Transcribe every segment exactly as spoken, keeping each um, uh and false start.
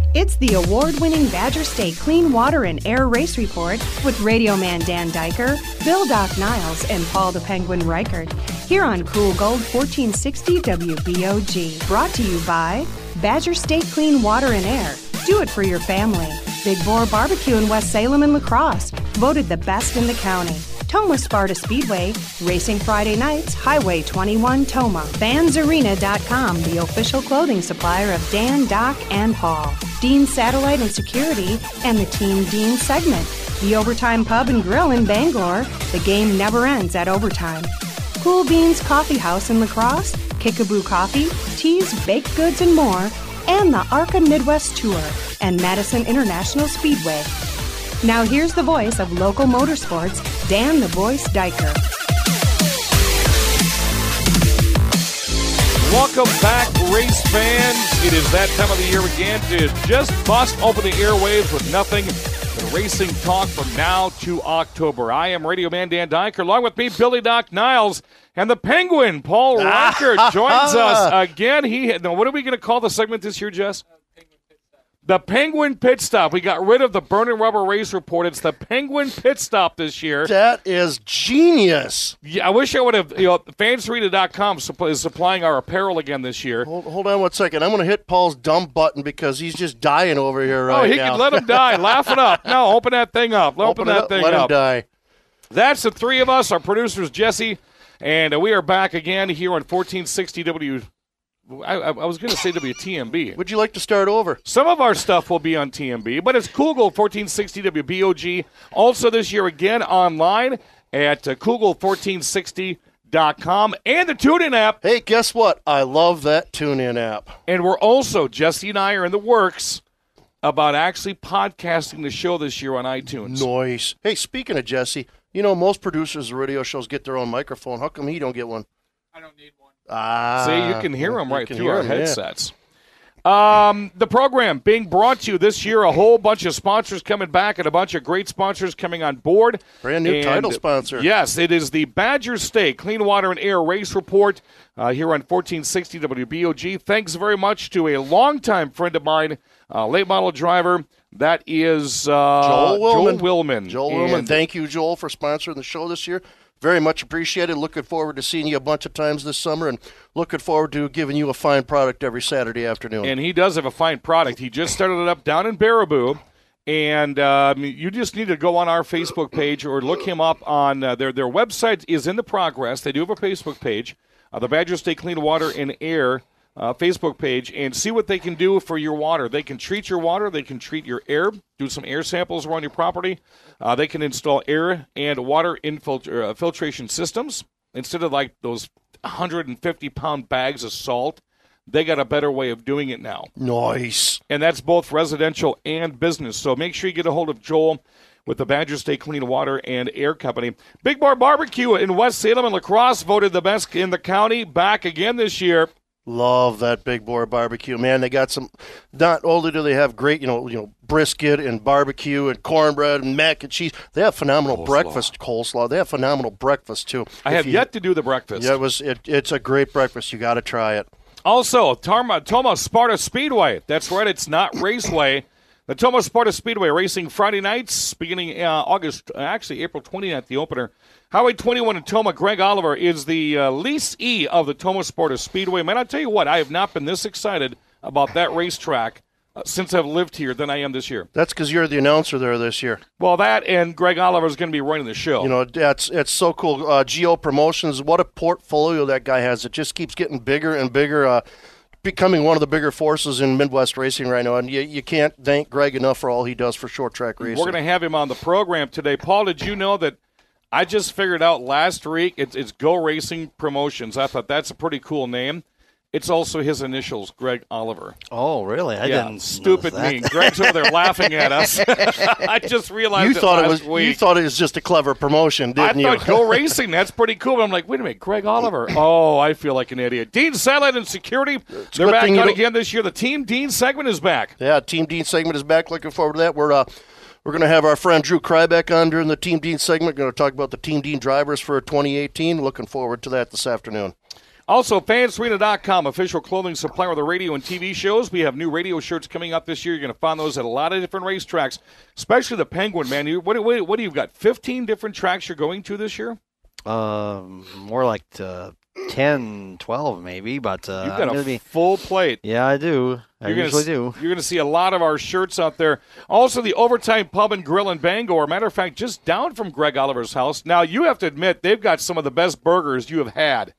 It's the award-winning Badger State Clean Water and Air Race Report with Radio Man Dan Diker, Bill Doc Niles, and Paul the Penguin Reichert. Here on Cool Gold fourteen sixty W B O G. Brought to you by Badger State Clean Water and Air. Do it for your family. Big Boar Barbecue in West Salem and La Crosse. Voted the best in the county. Toma Sparta Speedway, racing Friday nights, Highway twenty-one, Toma. Vans Arena dot com, the official clothing supplier of Dan, Doc, and Paul. Dean Satellite and Security, and the Team Dean segment. The Overtime Pub and Grill in Bangor. The game never ends at overtime. Cool Beans Coffee House in La Crosse, Kickaboo Coffee, teas, baked goods, and more. And the ARCA Midwest Tour and Madison International Speedway. Now here's the voice of local motorsports, Dan the Voice Diker. Welcome back, race fans. It is that time of the year again to just bust open the airwaves with nothing but racing talk from now to October. I am Radio Man Dan Diker. Along with me, Billy Doc Niles. And the Penguin, Paul Reichert, joins us again. He now, what are we going to call the segment this year, Jess? The Penguin Pit Stop. We got rid of the Burning Rubber Race Report. It's the Penguin Pit Stop this year. That is genius. Yeah, I wish I would have, you know, fans arena dot com is supplying our apparel again this year. Hold, hold on one second. I'm going to hit Paul's dumb button because he's just dying over here right now. Oh, he now. can let him die. Laugh it up. No, open that thing up. Open, open that up, thing let up. Let him die. That's the three of us. Our producers, Jesse, and uh, we are back again here on fourteen sixty W. I, I was going to say W T M B. Would you like to start over? Some of our stuff will be on T M B, but it's Cool Gold fourteen sixty W B O G. Also this year again online at uh, cool gold fourteen sixty dot com and the TuneIn app. Hey, guess what? I love that TuneIn app. And we're also, Jesse and I are in the works about actually podcasting the show this year on iTunes. Nice. Hey, speaking of Jesse, you know most producers of radio shows get their own microphone. How come he don't get one? I don't need one. Ah, See, you can hear them right through hear our him, headsets. Yeah. Um, the program being brought to you this year, a whole bunch of sponsors coming back and a bunch of great sponsors coming on board. Brand new and, title sponsor. Yes, it is the Badger State Clean Water and Air Race Report uh, here on fourteen sixty W B O G. Thanks very much to a longtime friend of mine, uh, late model driver. That is uh, Joel Willman. Joel Willman. Joel Willman. Thank you, Joel, for sponsoring the show this year. Very much appreciated. Looking forward to seeing you a bunch of times this summer and looking forward to giving you a fine product every Saturday afternoon. And he does have a fine product. He just started it up down in Baraboo. And um, you just need to go on our Facebook page or look him up on uh, their, their website is in the progress. They do have a Facebook page, uh, the Badger State Clean Water and Air uh, Facebook page, and see what they can do for your water. They can treat your water. They can treat your air, do some air samples around your property. Uh, they can install air and water infiltr- uh, filtration systems. Instead of like those one hundred fifty pound bags of salt, they got a better way of doing it now. Nice. And that's both residential and business. So make sure you get a hold of Joel with the Badger State Clean Water and Air Company. Big Boar Barbecue in West Salem and La Crosse voted the best in the county, back again this year. Love that Big Boar Barbecue, man. They got some. Not only do they have great, you know, you know, brisket and barbecue and cornbread and mac and cheese. They have phenomenal coleslaw. breakfast coleslaw. They have phenomenal breakfast too. I if have you, yet to do the breakfast. Yeah, it was. It, it's a great breakfast. You got to try it. Also, Tarma, Toma Sparta Speedway. That's right. It's not Raceway. The Toma Sparta Speedway racing Friday nights, beginning uh, August, uh, actually April twentieth, the opener. Highway twenty-one in Toma. Greg Oliver is the uh, leasee of the Toma Sparta Speedway. Man, I'll tell you what, I have not been this excited about that racetrack uh, since I've lived here than I am this year. That's because you're the announcer there this year. Well, that and Greg Oliver is going to be running the show. You know, that's it's so cool. Uh, Geo Promotions, what a portfolio that guy has. It just keeps getting bigger and bigger. Uh, becoming one of the bigger forces in Midwest racing right now, and you, you can't thank Greg enough for all he does for short track racing. We're going to have him on the program today. Paul, did you know that I just figured out last week it's, it's Go Racing Promotions? I thought that's a pretty cool name. It's also his initials, Greg Oliver. Oh, really? I yeah, didn't stupid know that. me. Greg's over there laughing at us. I just realized you it thought last it was week. you thought it was just a clever promotion, didn't I you? thought Go Racing, that's pretty cool. But I'm like, wait a minute, Greg Oliver. Oh, I feel like an idiot. Dean Satellite and Security, they're back on again this year. The Team Dean segment is back. Yeah, Team Dean segment is back. Looking forward to that. We're uh, we're going to have our friend Drew Krybeck on during the Team Dean segment. Going to talk about the Team Dean drivers for twenty eighteen. Looking forward to that this afternoon. Also, fans arena dot com, official clothing supplier of the radio and T V shows. We have new radio shirts coming up this year. You're going to find those at a lot of different racetracks, especially the Penguin, man. You, what, what, what do you got, fifteen different tracks you're going to this year? Um, more like uh, ten, twelve maybe, but uh, You've got I'm a be, full plate. Yeah, I do. I you're usually gonna, do. You're going to see a lot of our shirts out there. Also, the Overtime Pub and Grill in Bangor. Matter of fact, just down from Greg Oliver's house. Now, you have to admit, they've got some of the best burgers you have had.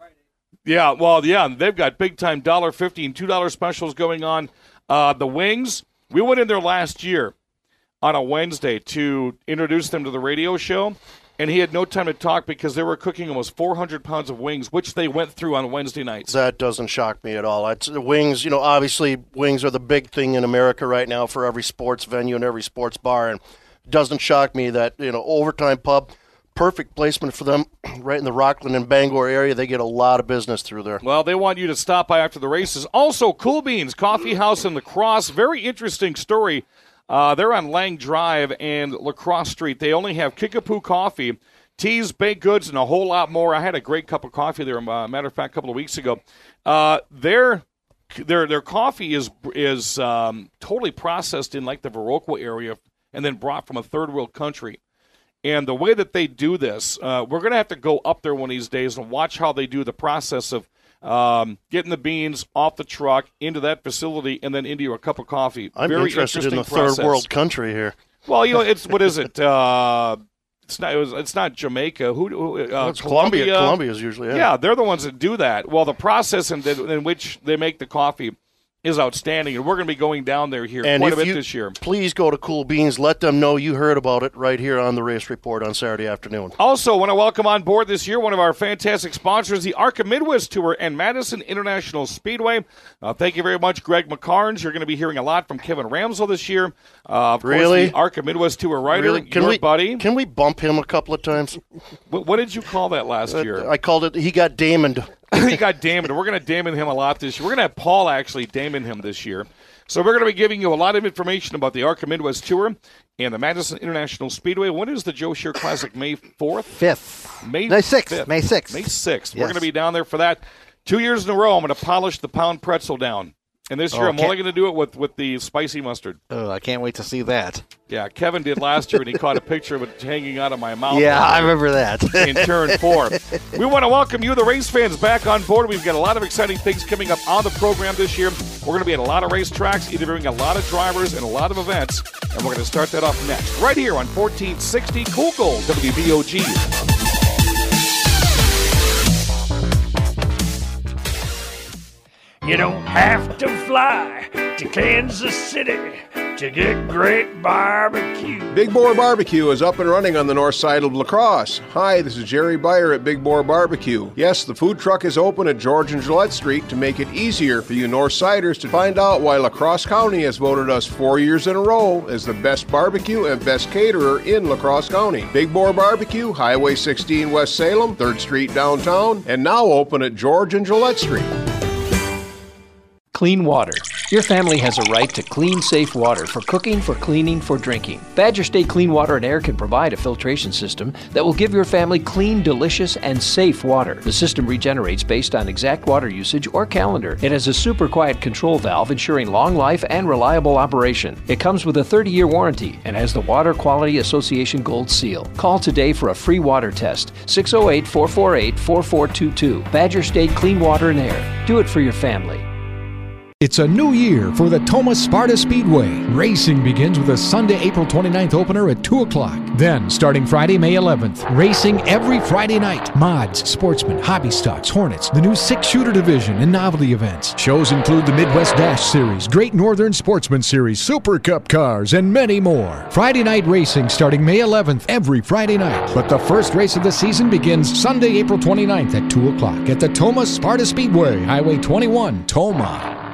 Yeah, well, yeah, they've got big-time one dollar fifty and two dollar specials going on. Uh, the wings, we went in there last year on a Wednesday to introduce them to the radio show, and he had no time to talk because they were cooking almost four hundred pounds of wings, which they went through on Wednesday nights. That doesn't shock me at all. It's, the wings, you know, obviously wings are the big thing in America right now for every sports venue and every sports bar, and it doesn't shock me that, you know, Overtime Pub, perfect placement for them right in the Rockland and Bangor area. They get a lot of business through there. Well, they want you to stop by after the races. Also, Cool Beans Coffee House in La Crosse. Very interesting story. Uh, they're on Lang Drive and La Crosse Street. They only have Kickapoo coffee, teas, baked goods, and a whole lot more. I had a great cup of coffee there, uh, matter of fact, a couple of weeks ago. Uh, their their their coffee is is um, totally processed in like the Viroqua area and then brought from a third world country. And the way that they do this, uh, we're going to have to go up there one of these days and watch how they do the process of um, getting the beans off the truck into that facility and then into a cup of coffee. I'm Very interested in the process. third world country here. Well, you know, it's what is it? Uh, it's not. It was, it's not Jamaica. Who? who uh, It's Colombia. Colombia. Colombia's usually yeah. Yeah, they're the ones that do that. Well, the process in, in which they make the coffee is outstanding, and we're going to be going down there here and quite a if bit you, this year. Please go to Cool Beans. Let them know you heard about it right here on the Race Report on Saturday afternoon. Also, want to welcome on board this year one of our fantastic sponsors, the ARCA Midwest Tour and Madison International Speedway. Uh, thank you very much, Greg McCarnes. You're going to be hearing a lot from Kevin Ramsell this year. Uh, of really? course, the ARCA Midwest Tour rider, really? Can your we, buddy. Can we bump him a couple of times? What, what did you call that last uh, year? I called it, he got Damoned. He got Damon. We're going to Damon him a lot this year. We're going to have Paul actually Damon him this year. So we're going to be giving you a lot of information about the ARCA Midwest Tour and the Madison International Speedway. When is the Joe Shear Classic? May fourth? Fifth. May no, sixth. fifth. May sixth. May sixth. Yes. We're going to be down there for that. Two years in a row, I'm going to polish the pound pretzel down. And this year, Oh, I'm can't- only going to do it with, with the spicy mustard. Oh, I can't wait to see that. Yeah, Kevin did last year, and he caught a picture of it hanging out of my mouth. Yeah, I remember that. In turn four. We want to welcome you, the race fans, back on board. We've got a lot of exciting things coming up on the program this year. We're going to be at a lot of racetracks, interviewing a lot of drivers and a lot of events, and we're going to start that off next, right here on fourteen sixty Cool Gold, W B O G. You don't have to fly to Kansas City to get great barbecue. Big Boar Barbecue is up and running on the north side of La Crosse. Hi, this is Jerry Beyer at Big Boar Barbecue. Yes, the food truck is open at George and Gillette Street to make it easier for you North Siders to find out why La Crosse County has voted us four years in a row as the best barbecue and best caterer in La Crosse County. Big Boar Barbecue, Highway sixteen West Salem, third Street downtown, and now open at George and Gillette Street. Clean water. Your family has a right to clean, safe water for cooking, for cleaning, for drinking. Badger State Clean Water and Air can provide a filtration system that will give your family clean, delicious, and safe water. The system regenerates based on exact water usage or calendar. It has a super quiet control valve ensuring long life and reliable operation. It comes with a thirty-year warranty and has the Water Quality Association Gold Seal. Call today for a free water test. six oh eight, four four eight, four four two two. Badger State Clean Water and Air. Do it for your family. It's a new year for the Thomas Sparta Speedway. Racing begins with a Sunday, April twenty-ninth opener at two o'clock. Then, starting Friday, May eleventh, racing every Friday night. Mods, Sportsman, Hobby Stocks, Hornets, the new six-shooter division, and novelty events. Shows include the Midwest Dash Series, Great Northern Sportsman Series, Super Cup cars, and many more. Friday night racing starting May eleventh every Friday night. But the first race of the season begins Sunday, April twenty-ninth at two o'clock at the Thomas Sparta Speedway, Highway twenty-one, Toma.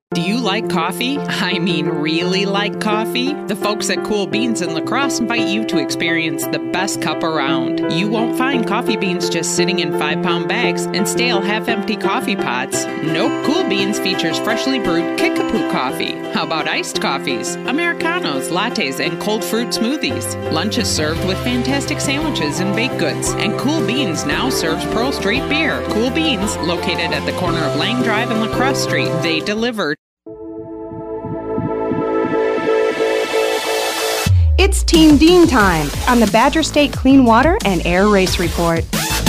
Do you like coffee? I mean, really like coffee? The folks at Cool Beans in La Crosse invite you to experience the best cup around. You won't find coffee beans just sitting in five-pound bags and stale, half-empty coffee pots. Nope, Cool Beans features freshly brewed Kickapoo coffee. How about iced coffees, Americanos, lattes, and cold fruit smoothies? Lunch is served with fantastic sandwiches and baked goods. And Cool Beans now serves Pearl Street beer. Cool Beans, located at the corner of Lang Drive and La Crosse Street. They deliver. It's Team Dean time on the Badger State Clean Water and Air Race Report.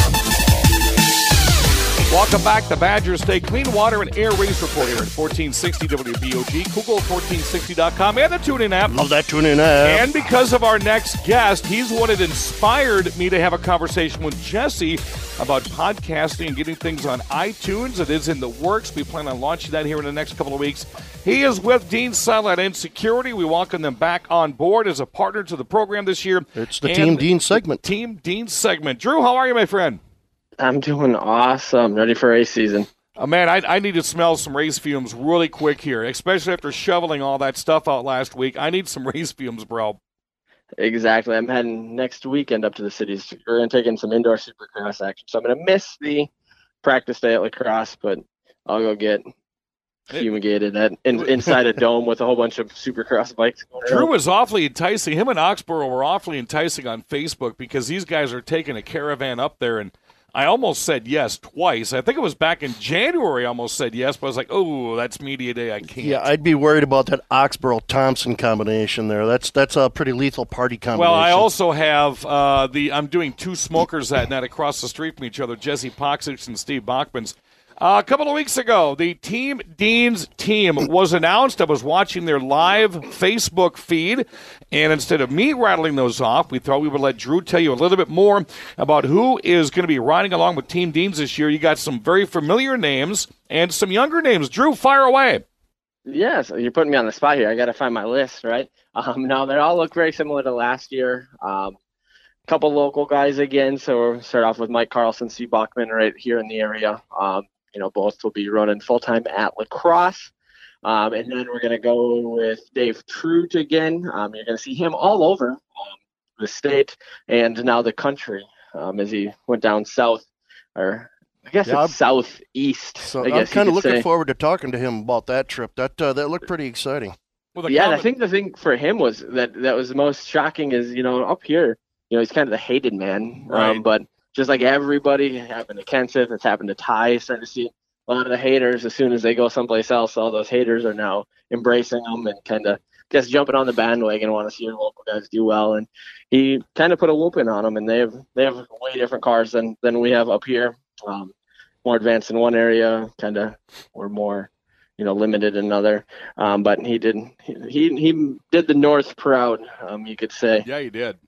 Welcome back to Badger State Clean Water and Air Race Report here at fourteen sixty W B O G, Google fourteen sixty dot com, and the TuneIn app. Love that TuneIn app. And because of our next guest, he's what had inspired me to have a conversation with Jesse about podcasting and getting things on iTunes. It is in the works. We plan on launching that here in the next couple of weeks. He is with Dean Settle at Insecurity. We welcome them back on board as a partner to the program this year. It's the and Team Dean segment. Team Dean segment. Drew, how are you, my friend? I'm doing awesome. Ready for race season. Oh, man, I, I need to smell some race fumes really quick here, especially after shoveling all that stuff out last week. I need some race fumes, bro. Exactly. I'm heading next weekend up to the cities. We're going to take in some indoor supercross action. So I'm going to miss the practice day at La Crosse, but I'll go get fumigated at, in, inside a dome with a whole bunch of supercross bikes going Drew around. was awfully enticing. Him and Oxborough were awfully enticing on Facebook because these guys are taking a caravan up there, and I almost said yes twice. I think it was back in January I almost said yes, but I was like, oh, that's media day. I can't. Yeah, I'd be worried about that Oxborough-Thompson combination there. That's that's a pretty lethal party combination. Well, I also have uh, the – I'm doing two smokers that night across the street from each other, Jesse Poxich and Steve Bachmans. Uh, a couple of weeks ago, the Team Dean's team was announced. I was watching their live Facebook feed, and instead of me rattling those off, we thought we would let Drew tell you a little bit more about who is going to be riding along with Team Dean's this year. You got some very familiar names and some younger names. Drew, fire away. Yeah, so you're putting me on the spot here. I got to find my list, right? Um, no, they all look very similar to last year. Um, couple local guys again. So we'll start off with Mike Carlson, Steve Bachman right here in the area. Um, You know, both will be running full-time at La Crosse. Um, and then we're going to go with Dave Trout again. Um, you're going to see him all over um, the state and now the country um, as he went down south, or I guess yeah, it's southeast. So I guess I'm kind of looking say. forward to talking to him about that trip. That uh, that looked pretty exciting. Well, yeah, comment- I think the thing for him was that that was the most shocking is, you know, up here, you know, he's kind of the hated man. Right. Um, but just like everybody, it happened to Kenseth, it's happened to Ty. Starting to see a lot of the haters as soon as they go someplace else. All those haters are now embracing them and kind of just jumping on the bandwagon and want to see your local guys do well. And he kind of put a whooping on them, and they have they have way different cars than than we have up here. Um, more advanced in one area, kind of or more, you know, limited in another. Um, but he did he he did the North proud, um, you could say. Yeah, he did.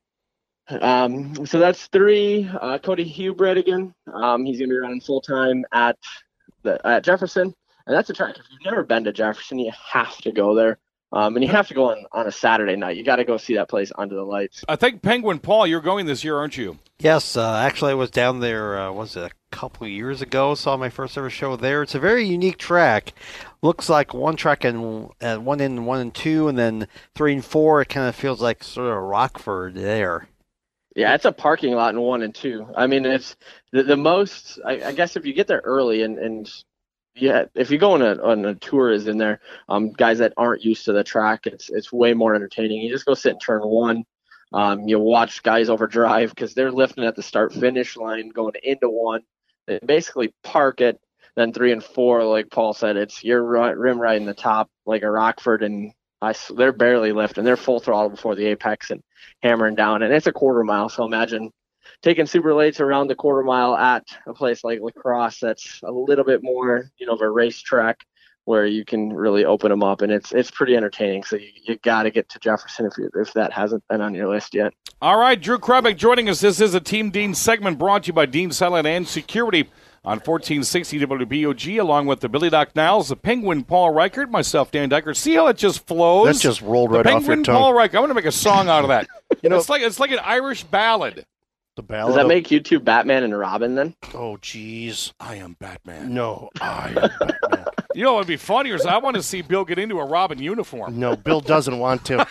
Um, so that's three. Uh, Cody Hubred again. Um, he's going to be running full time at the at Jefferson, and that's a track. If you've never been to Jefferson, you have to go there. Um, and you have to go on, on a Saturday night. You got to go see that place under the lights. I think Penguin Paul, you're going this year, aren't you? Yes, uh, actually I was down there, uh, was it a couple of years ago, saw my first ever show there. It's a very unique track. Looks like one track and uh, one in one and two, and then three and four, it kind of feels like sort of Rockford there. Yeah, it's a parking lot in one and two. I mean, it's the, the most, I, I guess if you get there early and, and yeah, if you go on a, on a tour is in there, um, guys that aren't used to the track, it's it's way more entertaining. You just go sit in turn one. Um, you watch guys overdrive because they're lifting at the start-finish line going into one. They basically park it. Then three and four, like Paul said, it's you're rim riding the top like a Rockford, and I, they're barely lifting. They're full throttle before the apex and hammering down. And it's a quarter mile, so imagine taking super lates around the quarter mile at a place like La Crosse that's a little bit more, you know, of a racetrack where you can really open them up, and it's it's pretty entertaining. So you, you got to get to Jefferson if you, if that hasn't been on your list yet. All right, Drew Krabik joining us. This is a Team Dean segment brought to you by Dean Silent and Security on fourteen sixty W B O G, along with the Billy Doc Niles, the Penguin Paul Reichert, myself, Dan Dyker. See how it just flows? That just rolled right the off your Penguin tongue. Paul Reichert. I want to make a song out of that. You know, it's like it's like an Irish ballad. The ballad. Does that of- make you two Batman and Robin then? Oh, jeez. I am Batman. No, I am Batman. You know what would be funnier is I want to see Bill get into a Robin uniform. No, Bill doesn't want to.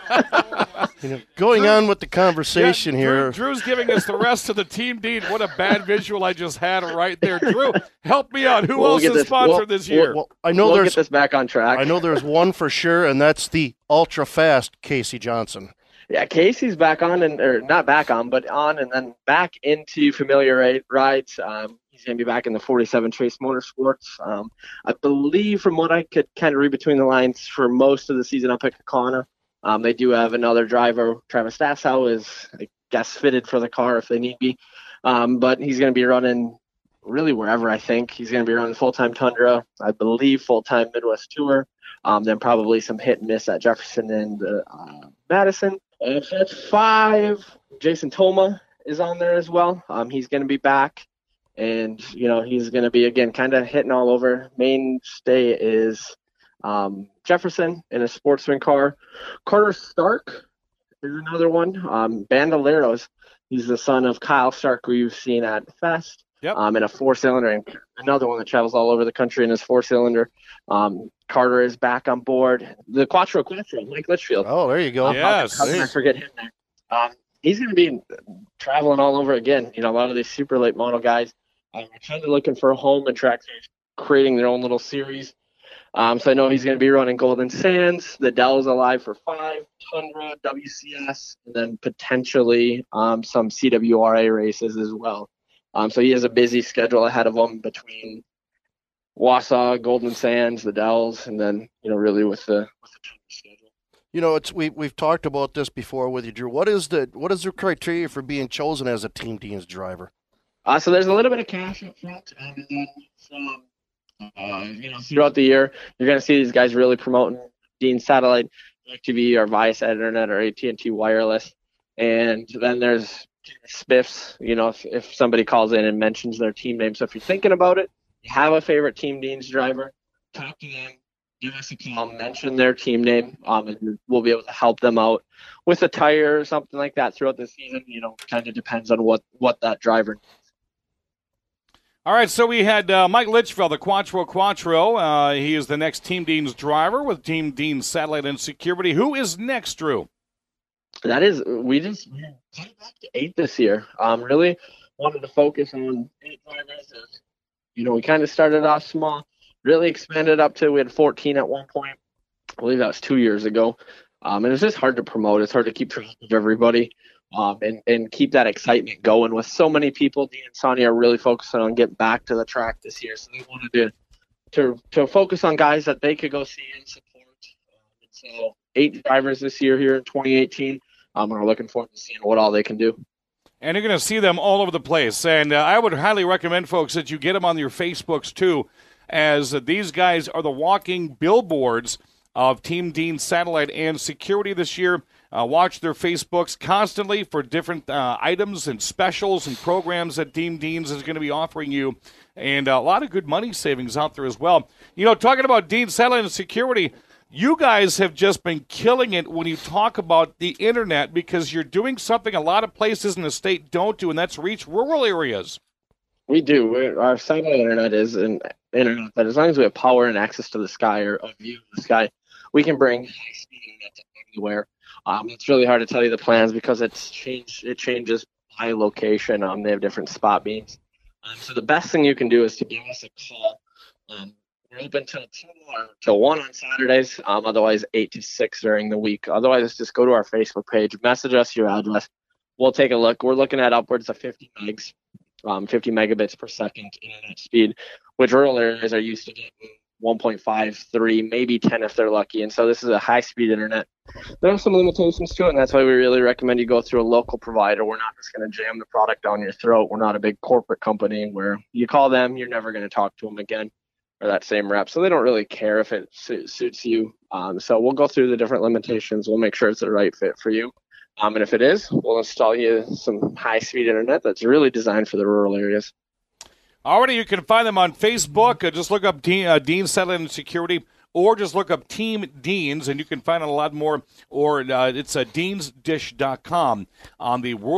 You know, going Drew, on with the conversation yeah, here. Drew, Drew's giving us the rest of the team dean. What a bad visual I just had right there. Drew, help me out. Who we'll else is this, sponsored we'll, this year? Well, I know we'll there's get this back on track. I know there's one for sure, and that's the ultra fast Casey Johnson. Yeah, Casey's back on, and or not back on, but on, and then back into familiar rides. Um, he's going to be back in the forty-seven Chase Motorsports. Um, I believe, from what I could kind of read between the lines, for most of the season up at Kaukauna. Um, they do have another driver, Travis Dassow, is, I guess, fitted for the car if they need be. Um, but he's going to be running really wherever, I think. He's going to be running full-time Tundra, I believe full-time Midwest Tour, um, then probably some hit and miss at Jefferson and uh, Madison. And that's five. Jason Toma is on there as well. Um, he's going to be back. And, you know, he's going to be, again, kind of hitting all over. Mainstay is um, Jefferson in a sportsman car. Carter Stark is another one. Um, Bandoleros. He's the son of Kyle Stark, who you've seen at Fest. Yep. Um, in a four-cylinder, and another one that travels all over the country in his four-cylinder. Um, Carter is back on board. The Quattro Quattro, Mike Litchfield. Oh, there you go. Yes. How can I forget him there? Um, he's going to be traveling all over again. You know, a lot of these super late model guys are kind of looking for a home, and tracks are creating their own little series. Um, so I know he's going to be running Golden Sands, the Dell's Alive for five, Tundra, W C S, and then potentially um, some C W R A races as well. Um, so he has a busy schedule ahead of him between Wausau, Golden Sands, the Dells, and then, you know, really with the with the schedule. You know, it's we we've talked about this before with you, Drew. What is the what is the criteria for being chosen as a Team Dean's driver? Uh, so there's a little bit of cash up front, and then some, uh, you know, throughout the year, you're going to see these guys really promoting Dean Satellite, DirecTV, or Viasat Internet, or A T and T Wireless, and then there's spiffs, you know, if, if somebody calls in and mentions their team name. So if you're thinking about it, you have a favorite Team Dean's driver, talk to them, give us a call, mention their team name, um, and we'll be able to help them out with a tire or something like that throughout the season. You know, kind of depends on what, what that driver needs. All right, so we had uh, Mike Litchfield, the Quattro Quattro. Uh, he is the next Team Dean's driver with Team Dean's Satellite and Security. Who is next, Drew? That is, we just we came back to eight this year. Um, really wanted to focus on eight drivers. You know, we kind of started off small, really expanded up to, we had fourteen at one point. I believe that was two years ago. Um, and it's just hard to promote. It's hard to keep track of everybody um, and, and keep that excitement going with so many people. Dean and Sonia are really focusing on getting back to the track this year. So they wanted to, to, to focus on guys that they could go see and support. Um, and so eight drivers this year here in twenty eighteen. Um, and we're looking forward to seeing what all they can do. And you're going to see them all over the place. And uh, I would highly recommend, folks, that you get them on your Facebooks, too, as uh, these guys are the walking billboards of Team Dean Satellite and Security this year. Uh, watch their Facebooks constantly for different uh, items and specials and programs that Team Dean's is going to be offering you. And uh, a lot of good money savings out there as well. You know, talking about Dean Satellite and Security, you guys have just been killing it when you talk about the internet, because you're doing something a lot of places in the state don't do, and that's reach rural areas. We do. We're, our satellite internet is an internet that, as long as we have power and access to the sky, or a view of the sky, we can bring high-speed internet to anywhere. Um, it's really hard to tell you the plans because it's changed. It changes by location. Um, they have different spot beams. Um, so the best thing you can do is to give us a call. Um, We're open till two or till one on Saturdays. Um, otherwise, eight to six during the week. Otherwise, just go to our Facebook page, message us your address. We'll take a look. We're looking at upwards of fifty megs, um, fifty megabits per second internet speed, which rural areas are used to getting one point five, three, maybe ten if they're lucky. And so this is a high-speed internet. There are some limitations to it, and that's why we really recommend you go through a local provider. We're not just going to jam the product down your throat. We're not a big corporate company where you call them, you're never going to talk to them again, or that same rep. So they don't really care if it su- suits you. Um, so we'll go through the different limitations. We'll make sure it's the right fit for you. Um, and if it is, we'll install you some high-speed internet that's really designed for the rural areas. Already, you can find them on Facebook. Uh, just look up Dean, uh, Dean Satellite and Security, or just look up Team Deans, and you can find out a lot more. Or uh, it's uh, deans dish dot com on the World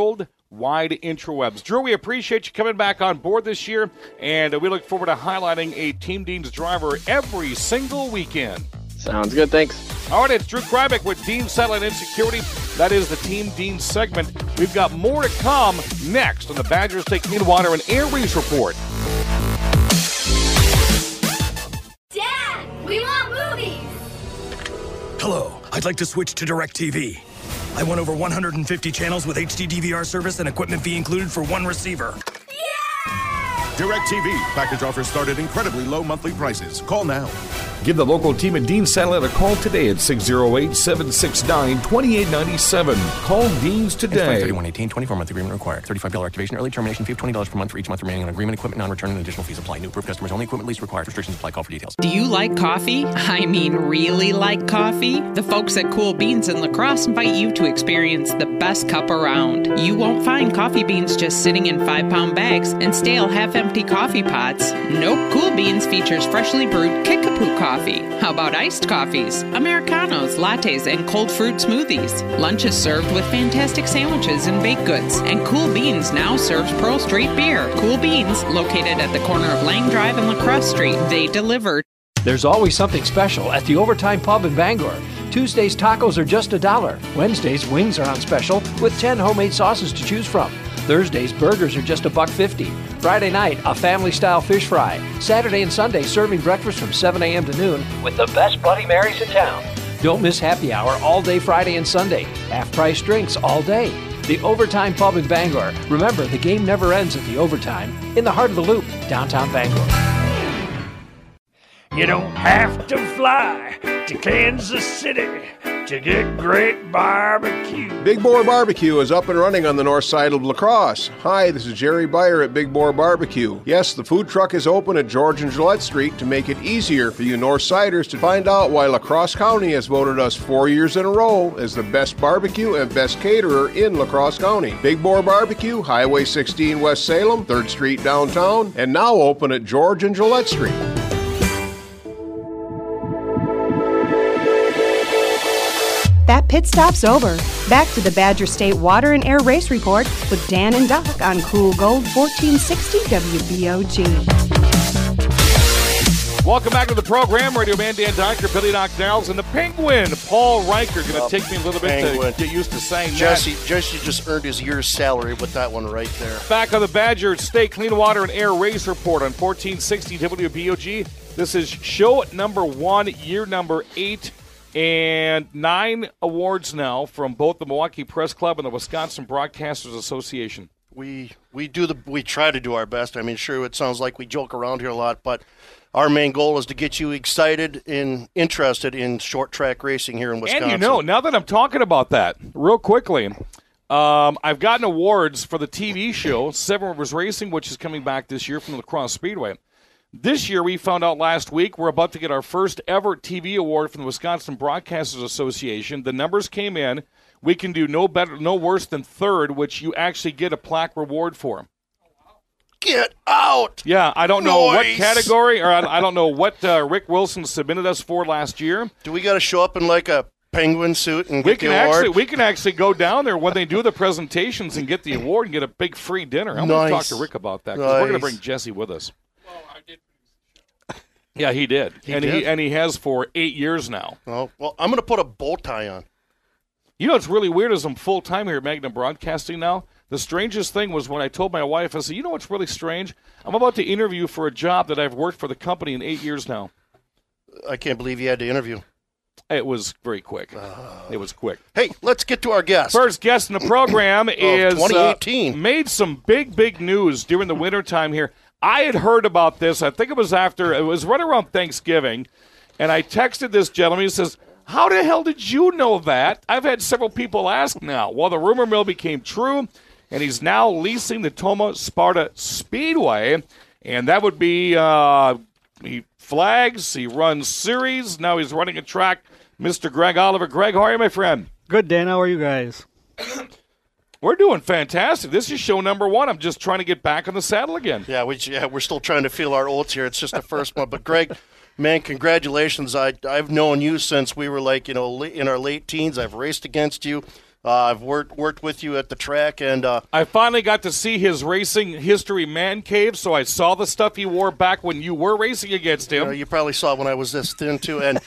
wide interwebs. Drew, we appreciate you coming back on board this year, and we look forward to highlighting a Team Dean's driver every single weekend. Sounds good, thanks. All right, it's Drew Krybeck with Dean Satellite and Security. That is the Team Dean segment. We've got more to come next on the Badger State Clean Water and Air Race Report. Dad, we want movies! Hello, I'd like to switch to DirecTV. I want over one hundred fifty channels with H D D V R service and equipment fee included for one receiver. DirecTV. Package offers start at incredibly low monthly prices. Call now. Give the local team at Dean Satellite a call today at six oh eight, seven six nine, two eight nine seven. Call Dean's today. thirty-one eighteen, twenty-four month agreement required. thirty-five dollars activation, early termination fee of twenty dollars per month for each month remaining on agreement. Equipment non-return and additional fees apply. New approved customers only. Equipment lease required. Restrictions apply. Call for details. Do you like coffee? I mean, really like coffee? The folks at Cool Beans in La Crosse invite you to experience the best cup around. You won't find coffee beans just sitting in five-pound bags and stale, half-empty coffee pots. Nope, Cool Beans features freshly brewed Kickapoo coffee. How about iced coffees, Americanos, lattes, and cold fruit smoothies? Lunch is served with fantastic sandwiches and baked goods. And Cool Beans now serves Pearl Street beer. Cool Beans, located at the corner of Lang Drive and La Crosse Street. They deliver. There's always something special at the Overtime Pub in Bangor. Tuesdays tacos are just a dollar. Wednesdays wings are on special with ten homemade sauces to choose from. Thursdays burgers are just a buck fifty. Friday night a family-style fish fry. Saturday and Sunday serving breakfast from seven a.m. to noon with the best Bloody Marys in town. Don't miss happy hour all day Friday and Sunday. Half-price drinks all day. The Overtime Pub in Bangor. Remember, the game never ends at the Overtime. In the heart of the Loop, downtown Bangor. You don't have to fly to Kansas City to get great barbecue. Big Boar Barbecue is up and running on the north side of La Crosse. Hi, this is Jerry Beyer at Big Boar Barbecue. Yes, the food truck is open at George and Gillette Street to make it easier for you North Siders to find out why La Crosse County has voted us four years in a row as the best barbecue and best caterer in La Crosse County. Big Boar Barbecue, Highway sixteen West Salem, third Street downtown, and now open at George and Gillette Street. That pit stop's over. Back to the Badger State Water and Air Race Report with Dan and Doc on Cool Gold fourteen sixty W B O G. Welcome back to the program. Radio Man Dan Doctor, Billy Doc Niles, and the Penguin, Paul Riker. Going to take me a little bit Penguin. to get used to saying Jesse, that. Jesse just earned his year's salary with that one right there. Back on the Badger State Clean Water and Air Race Report on fourteen sixty W B O G. This is show number one, year number eight. And nine awards now from both the Milwaukee Press Club and the Wisconsin Broadcasters Association. We we do the we try to do our best. I mean, sure, it sounds like we joke around here a lot, but our main goal is to get you excited and interested in short track racing here in Wisconsin. And you know, now that I'm talking about that, real quickly, um, I've gotten awards for the T V show Seven Rivers Racing, which is coming back this year from the La Crosse Speedway. This year, we found out last week, we're about to get our first ever T V award from the Wisconsin Broadcasters Association. The numbers came in. We can do no better, no worse than third, which you actually get a plaque reward for. Get out! Yeah, I don't know Noise. what category, or I, I don't know what uh, Rick Wilson submitted us for last year. Do we got to show up in like a penguin suit and we get can the award? actually we can actually go down there when they do the presentations and get the award and get a big free dinner. I'm nice. going to talk to Rick about that because nice. we're going to bring Jesse with us. Yeah, he did. He and did? he and he has for eight years now. Oh, well, I'm going to put a bow tie on. You know what's really weird is I'm full-time here at Magnum Broadcasting now. The strangest thing was when I told my wife, I said, you know what's really strange? I'm about to interview for a job that I've worked for the company in eight years now. I can't believe you had to interview. It was very quick. Uh, it was quick. Hey, let's get to our guest. First guest in the program is twenty eighteen. Uh, made some big, big news during the wintertime here. I had heard about this. I think it was after, it was right around Thanksgiving, and I texted this gentleman. He says, how the hell did you know that? I've had several people ask now. Well, the rumor mill became true, and he's now leasing the Tomah Sparta Speedway, and that would be, uh, he flags, he runs series, now he's running a track. Mister Greg Oliver. Greg, how are you, my friend? Good, Dan. How are you guys? We're doing fantastic. This is show number one. I'm just trying to get back on the saddle again. Yeah, we, yeah, we're still trying to feel our oats here. It's just the first one. But, Greg, man, congratulations. I, I've known you since we were, like, you know, in our late teens. I've raced against you. Uh, I've worked worked with you at the track, and uh, I finally got to see his racing history man cave, so I saw the stuff he wore back when you were racing against him. You know, you probably saw it when I was this thin, too. And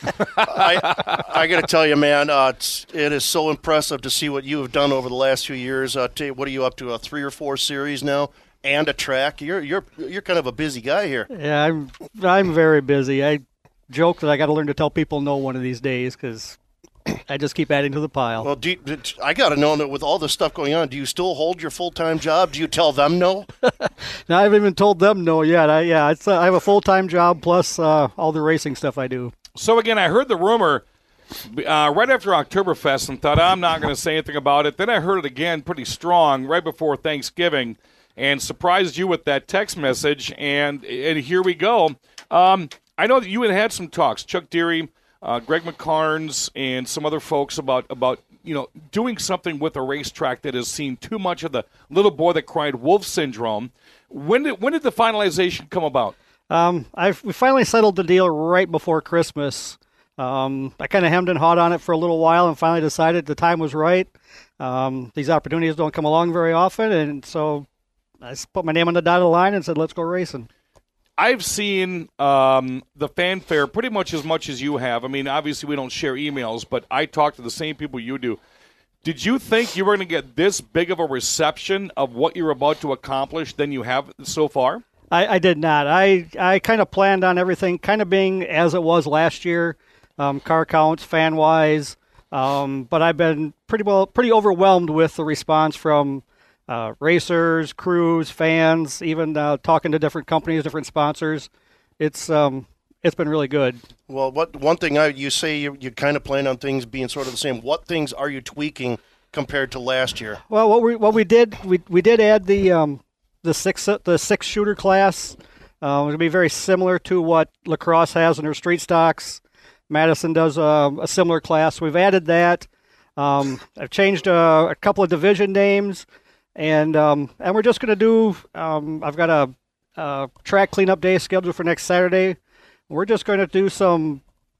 I, I got to tell you, man, uh, it's, it is so impressive to see what you have done over the last few years. Uh, t- what are you up to, a three or four series now? And a track. You're you're you're kind of a busy guy here. Yeah, I'm I'm very busy. I joke that I got to learn to tell people no one of these days because I just keep adding to the pile. Well, do you, I got to know that with all this stuff going on, do you still hold your full time job? Do you tell them no? No, I haven't even told them no yet. I yeah, it's uh, I have a full time job plus uh, all the racing stuff I do. So again, I heard the rumor uh, right after Oktoberfest and thought I'm not going to say anything about it. Then I heard it again, pretty strong, right before Thanksgiving. And surprised you with that text message, and and here we go. Um, I know that you had had some talks, Chuck Deary, uh, Greg McCarnes, and some other folks about, about you know doing something with a racetrack that has seen too much of the little boy that cried wolf syndrome. When did when did the finalization come about? Um, I've we finally settled the deal right before Christmas. Um, I kind of hemmed and hawed on it for a little while, and finally decided the time was right. Um, these opportunities don't come along very often, and so I put my name on the dotted line and said, let's go racing. I've seen um, the fanfare pretty much as much as you have. I mean, obviously we don't share emails, but I talk to the same people you do. Did you think you were going to get this big of a reception of what you're about to accomplish than you have so far? I, I did not. I, I kind of planned on everything kind of being as it was last year, um, car counts, fan-wise, um, but I've been pretty well, pretty overwhelmed with the response from Uh, racers, crews, fans, even uh, talking to different companies, different sponsors. It's um, it's been really good. Well, what one thing I, you say you, you kind of plan on things being sort of the same. What things are you tweaking compared to last year? Well, what we what we did we we did add the um, the six the six shooter class. Uh, it'll be very similar to what Lacrosse has in their street stocks. Madison does a, a similar class. We've added that. Um, I've changed uh, a couple of division names. And um, and we're just going to do, um, I've got a, a track cleanup day scheduled for next Saturday. We're just going to do some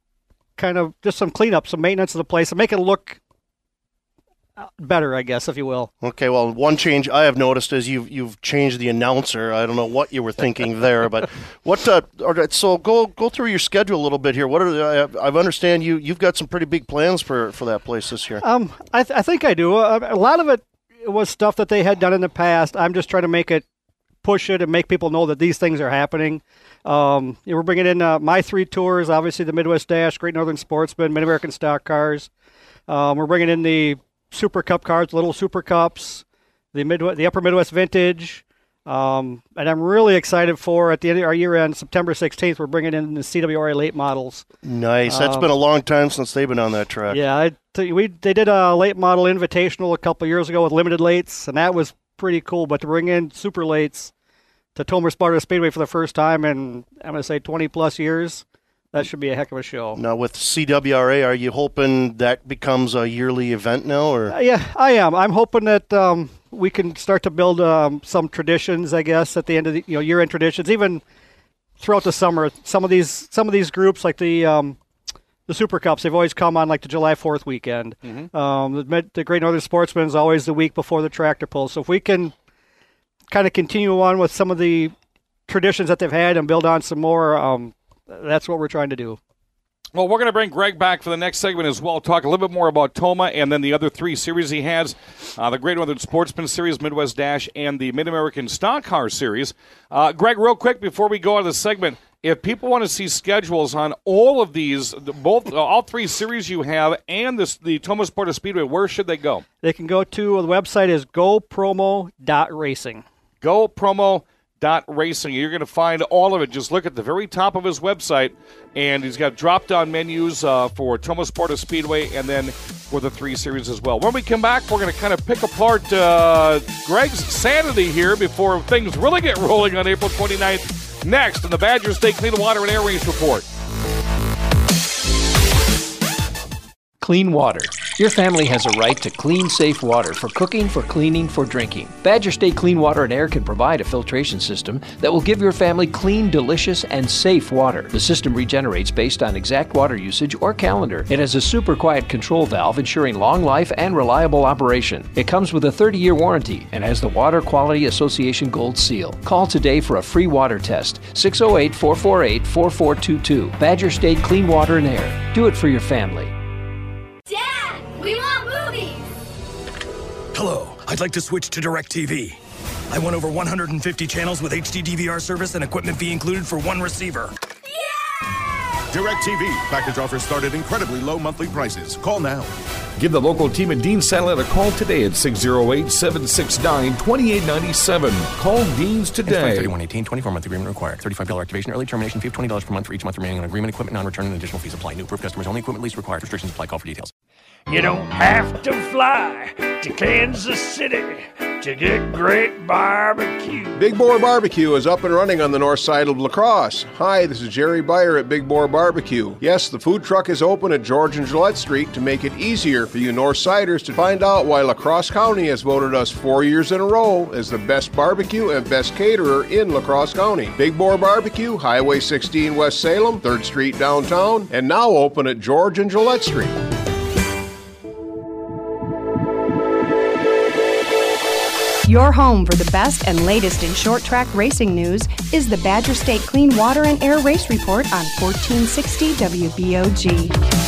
kind of, just some cleanup, some maintenance of the place and make it look better, I guess, if you will. Okay, well, one change I have noticed is you've, you've changed the announcer. I don't know what you were thinking there, but what, uh, so go go through your schedule a little bit here. What are the, I, I understand you, you've got some pretty big plans for, for that place this year. Um, I, th- I think I do. A, a lot of it, It was stuff that they had done in the past. I'm just trying to make it, push it, and make people know that these things are happening. Um, we're bringing in uh, my three tours, obviously the Midwest Dash, Great Northern Sportsman, Mid-American Stock Cars. Um, we're bringing in the Super Cup cars, Little Super Cups, the Midwest, the Upper Midwest Vintage. Um, and I'm really excited for, at the end of our year end, September sixteenth, we're bringing in the C W R A late models. Nice. That's um, been a long time since they've been on that track. Yeah, I t- we they did a late model invitational a couple years ago with limited lates, and that was pretty cool. But to bring in super lates to Tomah Sparta Speedway for the first time in, I'm going to say, twenty plus years, that should be a heck of a show. Now, with C W R A, are you hoping that becomes a yearly event now? Or uh, yeah, I am. I'm hoping that um, we can start to build um, some traditions, I guess, at the end of the you know year-end traditions, even throughout the summer. Some of these some of these groups, like the um, the Super Cups, they've always come on like the July fourth weekend. Mm-hmm. Um, the, the Great Northern Sportsman is always the week before the tractor pull. So if we can kind of continue on with some of the traditions that they've had and build on some more, um, that's what we're trying to do. Well, we're going to bring Greg back for the next segment as well, talk a little bit more about Tomah and then the other three series he has, uh, the Great Northern Sportsman Series, Midwest Dash, and the Mid-American Stock Car Series. Uh, Greg, real quick before we go on to the segment, if people want to see schedules on all of these, the, both uh, all three series you have and this, the Tomah Sparta Speedway, where should they go? They can go to, the website is go promo dot racing. go promo dot racing. You're going to find all of it. Just look at the very top of his website, and he's got drop-down menus uh, for Tomah Sparta Speedway and then for the three series as well. When we come back, we're going to kind of pick apart uh, Greg's sanity here before things really get rolling on April twenty-ninth. Next on the Badger State Clean Water and Air Race Report. Clean water. Your family has a right to clean, safe water for cooking, for cleaning, for drinking. Badger State Clean Water and Air can provide a filtration system that will give your family clean, delicious, and safe water. The system regenerates based on exact water usage or calendar. It has a super quiet control valve ensuring long life and reliable operation. It comes with a thirty-year warranty and has the Water Quality Association Gold Seal. Call today for a free water test. six oh eight, four four eight, four four two two. Badger State Clean Water and Air. Do it for your family. Dad, we want movies! Hello, I'd like to switch to DirecTV. I want over one hundred fifty channels with H D D V R service and equipment fee included for one receiver. DirecTV. Package offers start at incredibly low monthly prices. Call now. Give the local team at Dean Satellite a call today at six oh eight, seven six nine, two eight nine seven. Call Dean's today. thirty-one eighteen, twenty-four month agreement required. thirty-five dollars activation, early termination fee of twenty dollars per month for each month remaining on agreement. Equipment non-return and additional fees apply. New approved customers only. Equipment lease required. Restrictions apply. Call for details. You don't have to fly to Kansas City to get great barbecue. Big Boar Barbecue is up and running on the north side of La Crosse. Hi, this is Jerry Beyer at Big Boar Barbecue. Yes, the food truck is open at George and Gillette Street to make it easier for you north siders to find out why La Crosse County has voted us four years in a row as the best barbecue and best caterer in La Crosse County. Big Boar Barbecue, Highway sixteen West Salem, third Street downtown, and now open at George and Gillette Street. Your home for the best and latest in short track racing news is the Badger State Clean Water and Air Race Report on fourteen sixty W B O G.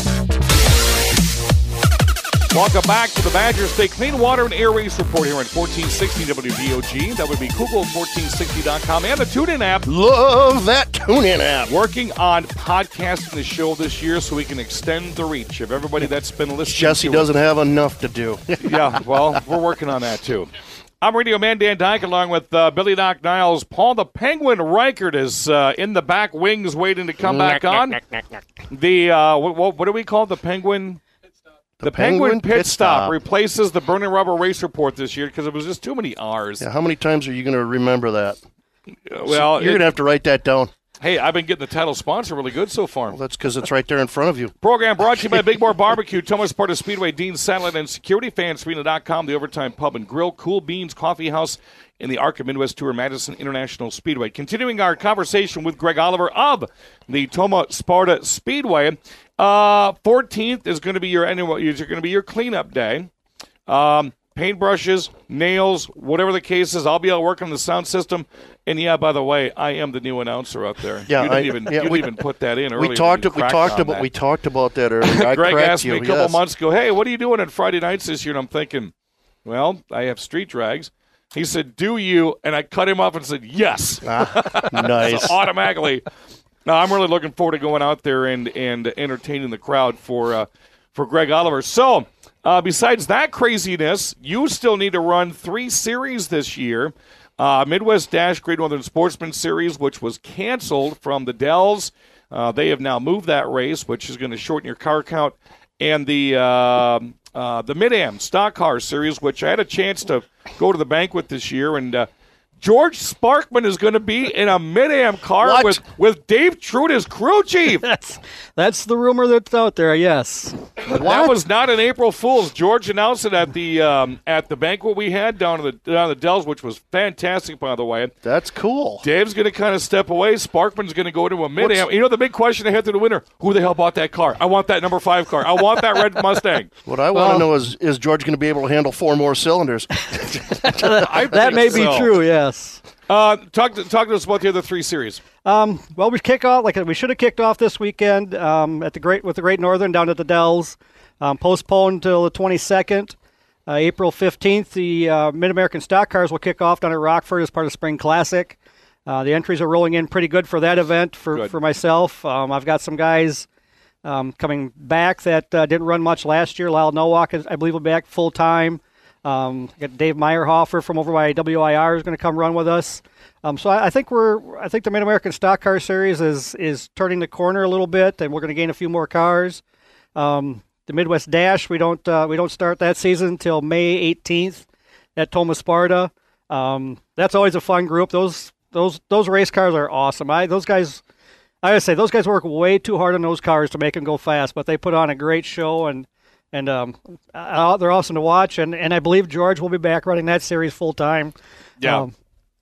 Welcome back to the Badger State Clean Water and Air Race Report here on fourteen sixty W B O G. That would be Google fourteen sixty dot com and the TuneIn app. Love that TuneIn app. Working on podcasting the show this year so we can extend the reach of everybody that's been listening. Jesse to doesn't it. have enough to do. Yeah, well, we're working on that too. I'm Radio Man Dan Dyke along with uh, Billy Doc Niles. Paul the Penguin Reichert is uh, in the back wings waiting to come back on. The, uh, what, what do we call it? The Penguin... The, the Penguin, Penguin Pit, Pit Stop, Stop replaces the Burning Rubber Race Report this year because it was just too many R's. Yeah, how many times are you going to remember that? Well, so you're going to have to write that down. Hey, I've been getting the title sponsor really good so far. Well, that's because it's right there in front of you. Program brought to you by Big Boar Barbecue, Thomas Sparta Speedway, Dean Satellite, and Security Fans Arena dot com, the Overtime Pub and Grill, Cool Beans Coffee House, in the ARCA Midwest Tour, Madison International Speedway. Continuing our conversation with Greg Oliver of the Thomas Sparta Speedway. Uh, fourteenth is going to be your annual. Is going to be your cleanup day. Um, paintbrushes, nails, whatever the case is. I'll be out working the sound system. And yeah, by the way, I am the new announcer out there. Yeah, you didn't I, even yeah, you didn't we, even put that in earlier. We talked. We talked about. That. We talked about that earlier. I Greg asked you, me a couple yes. months ago. Hey, what are you doing on Friday nights this year? And I'm thinking, well, I have street drags. He said, "Do you?" And I cut him off and said, "Yes." Ah, nice. So automatically. No, I'm really looking forward to going out there and, and entertaining the crowd for uh, for Greg Oliver. So, uh, besides that craziness, you still need to run three series this year. Uh, Midwest Dash Great Northern Sportsman Series, which was canceled from the Dells. Uh, they have now moved that race, which is going to shorten your car count. And the uh, uh, the Mid-Am Stock Car Series, which I had a chance to go to the banquet this year, and uh, George Sparkman is going to be in a Mid-Am car what? with with Dave Trude as crew chief. that's that's the rumor that's out there. Yes, what? That was not an April Fool's. George announced it at the um, at the banquet we had down in the down in the Dells, which was fantastic, by the way. That's cool. Dave's going to kind of step away. Sparkman's going to go into a Mid-Am. You know the big question ahead to the winner: who the hell bought that car? I want that number five car. I want that red Mustang. What I want to know is: is George going to be able to handle four more cylinders? I that may so. be true. Yes. Uh, talk to talk to us about the other three series. Um, well, we kick off like we should have kicked off this weekend um, at the Great with the Great Northern down at the Dells. Um, postponed until the twenty-second, uh, April fifteenth. The uh, Mid American Stock Cars will kick off down at Rockford as part of Spring Classic. Uh, the entries are rolling in pretty good for that event for good. for myself. Um, I've got some guys um, coming back that uh, didn't run much last year. Lyle Nowak, is, I believe, will be back full time. Um, got Dave Meyerhofer from over by W I R is going to come run with us. Um, so I, I think we're I think the Mid American Stock Car Series is is turning the corner a little bit, and we're going to gain a few more cars. Um, the Midwest Dash we don't uh, we don't start that season until May eighteenth at Thomas Sparta. Um, that's always a fun group. Those those those race cars are awesome. I those guys. I gotta say those guys work way too hard on those cars to make them go fast, but they put on a great show and. and um, uh, they're awesome to watch. And, and I believe George will be back running that series full time. Yeah. Um,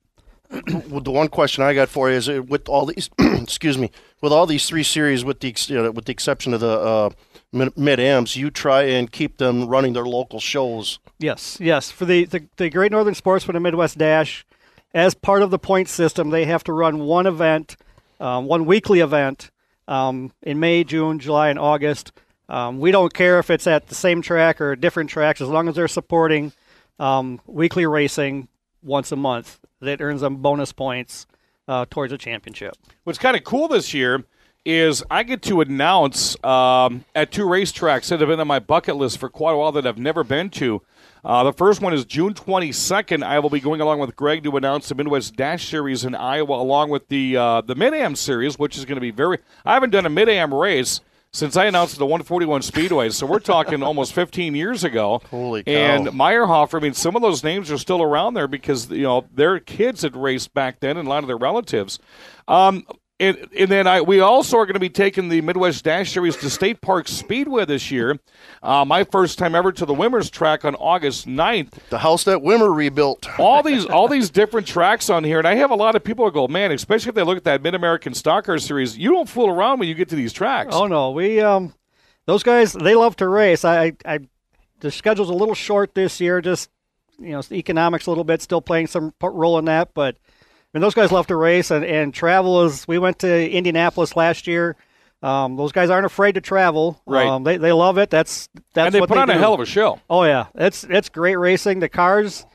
Well, the one question I got for you is, uh, with all these, excuse me, with all these three series, with the ex- you know, with the exception of the uh, mid Ams, you try and keep them running their local shows. Yes, yes. For the, the, the Great Northern Sportsman and Midwest Dash, as part of the point system, they have to run one event, um, one weekly event um, in May, June, July, and August. Um, we don't care if it's at the same track or different tracks, as long as they're supporting um, weekly racing once a month. That earns them bonus points uh, towards a championship. What's kind of cool this year is I get to announce um, at two racetracks that have been on my bucket list for quite a while that I've never been to. Uh, the first one is June twenty-second. I will be going along with Greg to announce the Midwest Dash Series in Iowa, along with the uh, the Mid-Am Series, which is going to be very – I haven't done a Mid-Am race since I announced the one forty-one Speedway, so we're talking almost fifteen years ago. Holy cow. And Meyerhofer, I mean, some of those names are still around there because, you know, their kids had raced back then and a lot of their relatives. Um, and, and then I, we also are going to be taking the Midwest Dash Series to State Park Speedway this year. Uh, my first time ever to the Wimmers track on August ninth. The house that Wimmer rebuilt. all these all these different tracks on here, and I have a lot of people who go, man, especially if they look at that Mid-American Stock Car Series, you don't fool around when you get to these tracks. Oh, no. We um, those guys, they love to race. I, I, the schedule's a little short this year, just, you know, economics a little bit, still playing some role in that, but I mean, those guys love to race, and, and travel is, we went to Indianapolis last year. Um, those guys aren't afraid to travel. Right. Um, they, they love it. That's, that's and they what put they on do. a hell of a show. Oh, yeah. It's, it's great racing. The cars,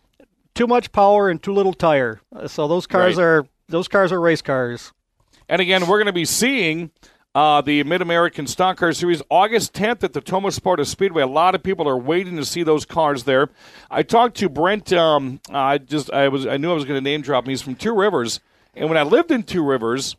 too much power and too little tire. So those cars Right. are, those cars are race cars. And again, we're going to be seeing uh, the Mid-American Stock Car Series August tenth at the Thomas Sparta Speedway. A lot of people are waiting to see those cars there. I talked to Brent. Um, I just I was I knew I was going to name drop him. He's from Two Rivers, and when I lived in Two Rivers,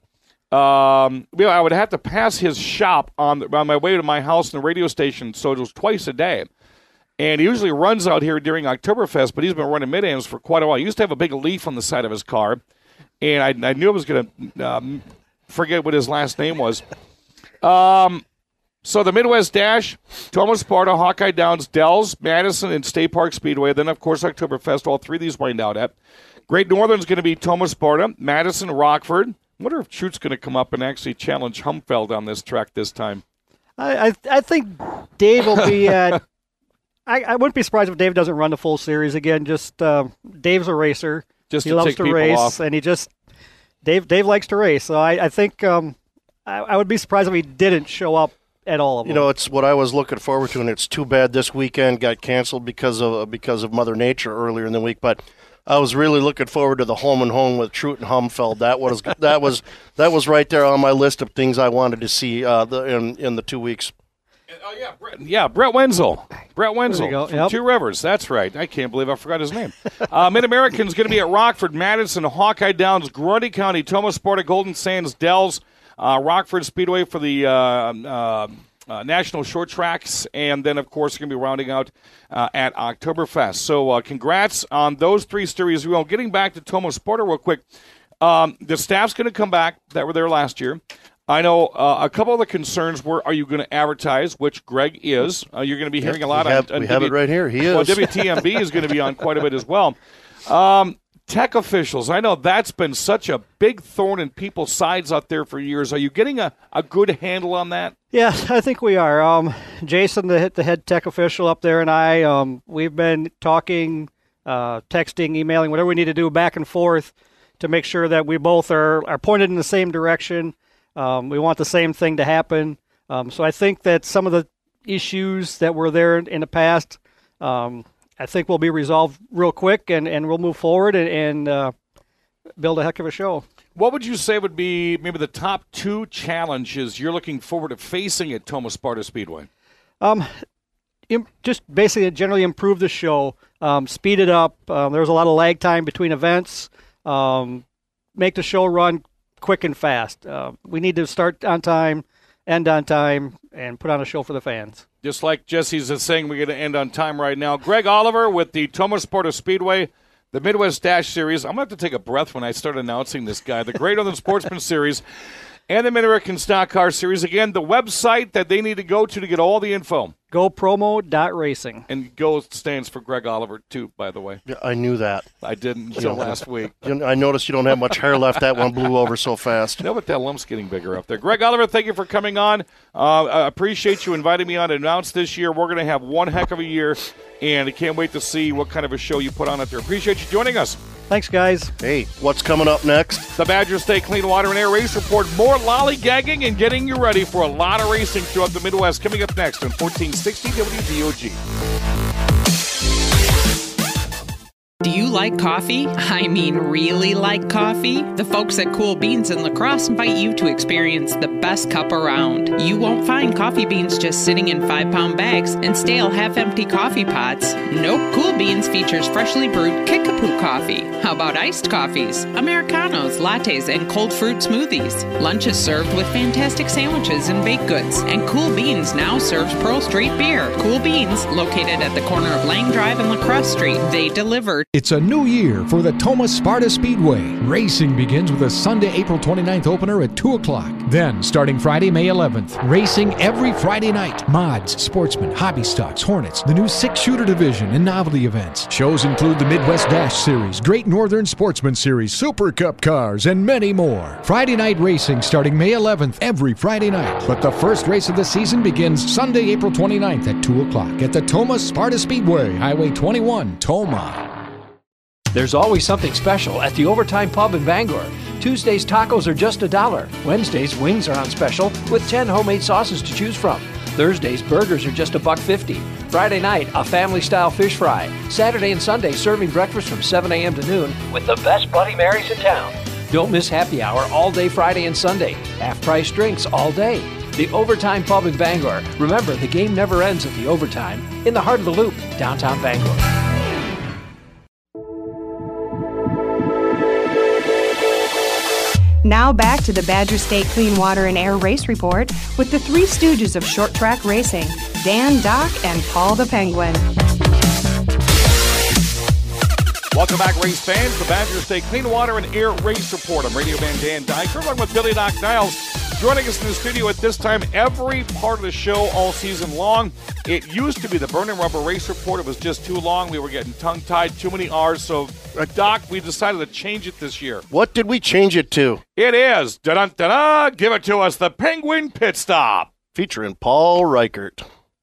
um, you know, I would have to pass his shop on the, on my way to my house and the radio station. So it was twice a day. And he usually runs out here during Oktoberfest, but he's been running Mid-Ams for quite a while. He used to have a big leaf on the side of his car, and I, I knew I was going to um, forget what his last name was. Um, so the Midwest Dash, Thomas Sparta, Hawkeye Downs, Dells, Madison, and State Park Speedway. Then, of course, Oktoberfest. All three of these wind out at. Great Northern's going to be Thomas Sparta, Madison, Rockford. I wonder if Chute's going to come up and actually challenge Humfeld on this track this time. I, I, I think Dave will be at I, I wouldn't be surprised if Dave doesn't run the full series again. Just uh, Dave's a racer. Just he to loves take to people race, off. and he just Dave Dave likes to race. So I, I think um, I, I would be surprised if he didn't show up at all of them. You know, it's what I was looking forward to, and it's too bad this weekend got canceled because of because of Mother Nature earlier in the week. But I was really looking forward to the home and home with Trute and Humfeld. That was that was that was right there on my list of things I wanted to see uh, the, in in the two weeks. Oh, yeah, Brett, yeah, Brett Wenzel. Brett Wenzel go. from Yep. Two Rivers. That's right. I can't believe I forgot his name. uh, Mid-American's going to be at Rockford, Madison, Hawkeye Downs, Grundy County, Thomas Sparta, Golden Sands, Dells, uh, Rockford Speedway for the uh, uh, uh, National Short Tracks, and then, of course, going to be rounding out uh, at Oktoberfest. So uh, congrats on those three series. Well, getting back to Thomas Sparta real quick, um, the staff's going to come back that were there last year. I know uh, a couple of the concerns were, are you going to advertise, which Greg is. Uh, you're going to be hearing Yep, a lot we have, on, on we have W- it right here. He is. Well, W T M B is going to be on quite a bit as well. Um, tech officials, I know that's been such a big thorn in people's sides out there for years. Are you getting a, a good handle on that? Yeah, I think we are. Um, Jason, the, the head tech official up there, and I, um, we've been talking, uh, texting, emailing, whatever we need to do back and forth to make sure that we both are, are pointed in the same direction. Um, we want the same thing to happen. Um, so I think that some of the issues that were there in the past, um, I think will be resolved real quick, and, and we'll move forward and, and uh, build a heck of a show. What would you say would be maybe the top two challenges you're looking forward to facing at Thomas Sparta Speedway? Um, im- just basically generally improve the show, um, speed it up. Um, there was a lot of lag time between events. Um, make the show run quick and fast. Uh, we need to start on time, end on time, and put on a show for the fans. Just like Jesse's is saying, we're going to end on time right now. Greg Oliver with the Thomas Sparta Speedway, the Midwest Dash Series. I'm going to have to take a breath when I start announcing this guy. The Great Northern Sportsman Series and the Mid-American Stock Car Series. Again, the website that they need to go to to get all the info. go promo dot racing. And GO stands for Greg Oliver, too, by the way. Yeah, I knew that. I didn't until last week. I noticed you don't have much hair left. That one blew over so fast. No, but that lump's getting bigger up there. Greg Oliver, thank you for coming on. Uh, I appreciate you inviting me on to announce this year. We're going to have one heck of a year, and I can't wait to see what kind of a show you put on up there. Appreciate you joining us. Thanks, guys. Hey, what's coming up next? The Badger State Clean Water and Air Race Report. More lollygagging and getting you ready for a lot of racing throughout the Midwest. Coming up next on fourteen sixty W D O G. Do you like coffee? I mean, really like coffee? The folks at Cool Beans in La Crosse invite you to experience the best cup around. You won't find coffee beans just sitting in five-pound bags and stale, half-empty coffee pots. Nope, Cool Beans features freshly brewed Kickapoo coffee. How about iced coffees, Americanos, lattes, and cold fruit smoothies? Lunch is served with fantastic sandwiches and baked goods. And Cool Beans now serves Pearl Street beer. Cool Beans, located at the corner of Lang Drive and La Crosse Street. They deliver. It's a new year for the Thomas Sparta Speedway. Racing begins with a Sunday, April twenty-ninth opener at two o'clock. Then, starting Friday, May eleventh, racing every Friday night. Mods, Sportsman, Hobby Stocks, Hornets, the new six-shooter division, and novelty events. Shows include the Midwest Dash Series, Great Northern Sportsman Series, Super Cup cars, and many more. Friday night racing starting May eleventh every Friday night. But the first race of the season begins Sunday, April twenty-ninth at two o'clock at the Thomas Sparta Speedway, Highway twenty-one, Toma. There's always something special at the Overtime Pub in Bangor. Tuesdays tacos are just a dollar. Wednesdays wings are on special with ten homemade sauces to choose from. Thursdays burgers are just a buck fifty. Friday night a family-style fish fry. Saturday and Sunday serving breakfast from seven a.m. to noon with the best Bloody Marys in town. Don't miss happy hour all day Friday and Sunday. Half-price drinks all day. The Overtime Pub in Bangor. Remember, the game never ends at the Overtime in the heart of the Loop, downtown Bangor. Now back to the Badger State Clean Water and Air Race Report with the three stooges of short track racing, Dan, Doc, and Paul the Penguin. Welcome back, race fans. The Badger State Clean Water and Air Race Report. I'm Radio Man Dan Dyker along with Billy Doc Niles. Joining us in the studio at this time, every part of the show all season long. It used to be the Burning Rubber Race Report. It was just too long. We were getting tongue-tied, too many R's. So, uh, Doc, we decided to change it this year. What did we change it to? It is, da-dun-da-da, give it to us, the Penguin Pit Stop. Featuring Paul Reichert.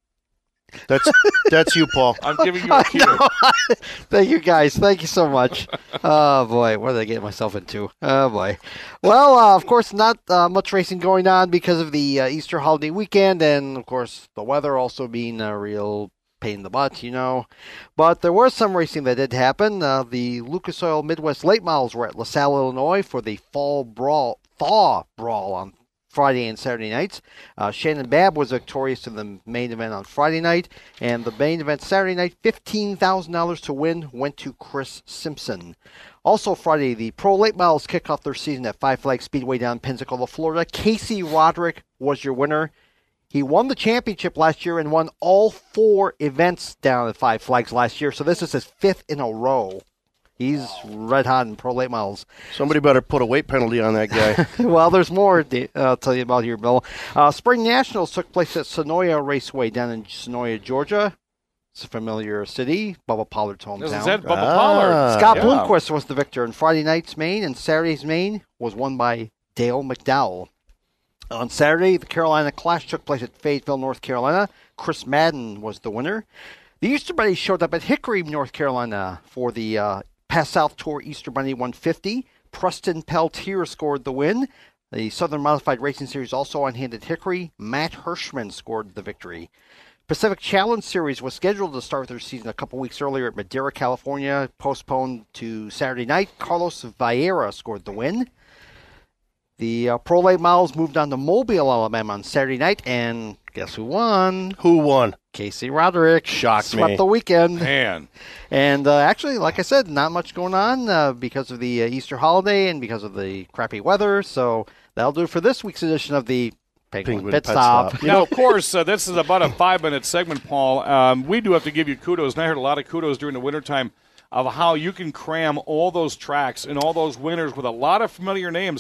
That's that's you, Paul. I'm giving you a cue. Thank you, guys. Thank you so much. Oh, boy. What did I get myself into? Oh, boy. Well, uh, of course, not uh, much racing going on because of the uh, Easter holiday weekend and, of course, the weather also being a real pain in the butt, you know. But there was some racing that did happen. Uh, the Lucas Oil Midwest Late Models were at LaSalle, Illinois for the Fall Brawl, Thaw Brawl on Friday and Saturday nights. Uh, Shannon Babb was victorious in the main event on Friday night, and the main event Saturday night, fifteen thousand dollars to win, went to Chris Simpson. Also Friday, the Pro Late Models kick off their season at Five Flags Speedway down in Pensacola, Florida. Casey Roderick was your winner. He won the championship last year and won all four events down at Five Flags last year, so this is his fifth in a row. He's red hot in Pro Late Models. Somebody better put a weight penalty on that guy. Well, there's more to, uh, I'll tell you about here, Bill. Uh, Spring Nationals took place at Sonoya Raceway down in Sonoya, Georgia. It's a familiar city, Bubba Pollard's hometown. This is it, Bubba ah, Pollard. Scott yeah. Bloomquist was the victor in Friday night's main, and Saturday's main was won by Dale McDowell. On Saturday, the Carolina Clash took place at Fayetteville, North Carolina. Chris Madden was the winner. The Easter Bunny showed up at Hickory, North Carolina for the uh, Pass South Tour Easter Bunny one fifty. Preston Peltier scored the win. The Southern Modified Racing Series also on hand at Hickory. Matt Hirschman scored the victory. Pacific Challenge Series was scheduled to start their season a couple weeks earlier at Madera, California, postponed to Saturday night. Carlos Vieira scored the win. The uh, Pro Late Models moved on to Mobile, Alabama on Saturday night, and guess who won? Who won? Casey Roderick. Shocked Swept me. the weekend. Man. And uh, actually, like I said, not much going on uh, because of the uh, Easter holiday and because of the crappy weather. So that'll do it for this week's edition of the Penguin, Penguin Pit, Pit Stop. Stop. You know, of course, uh, this is about a five-minute segment, Paul. Um, we do have to give you kudos, and I heard a lot of kudos during the wintertime of how you can cram all those tracks and all those winners with a lot of familiar names.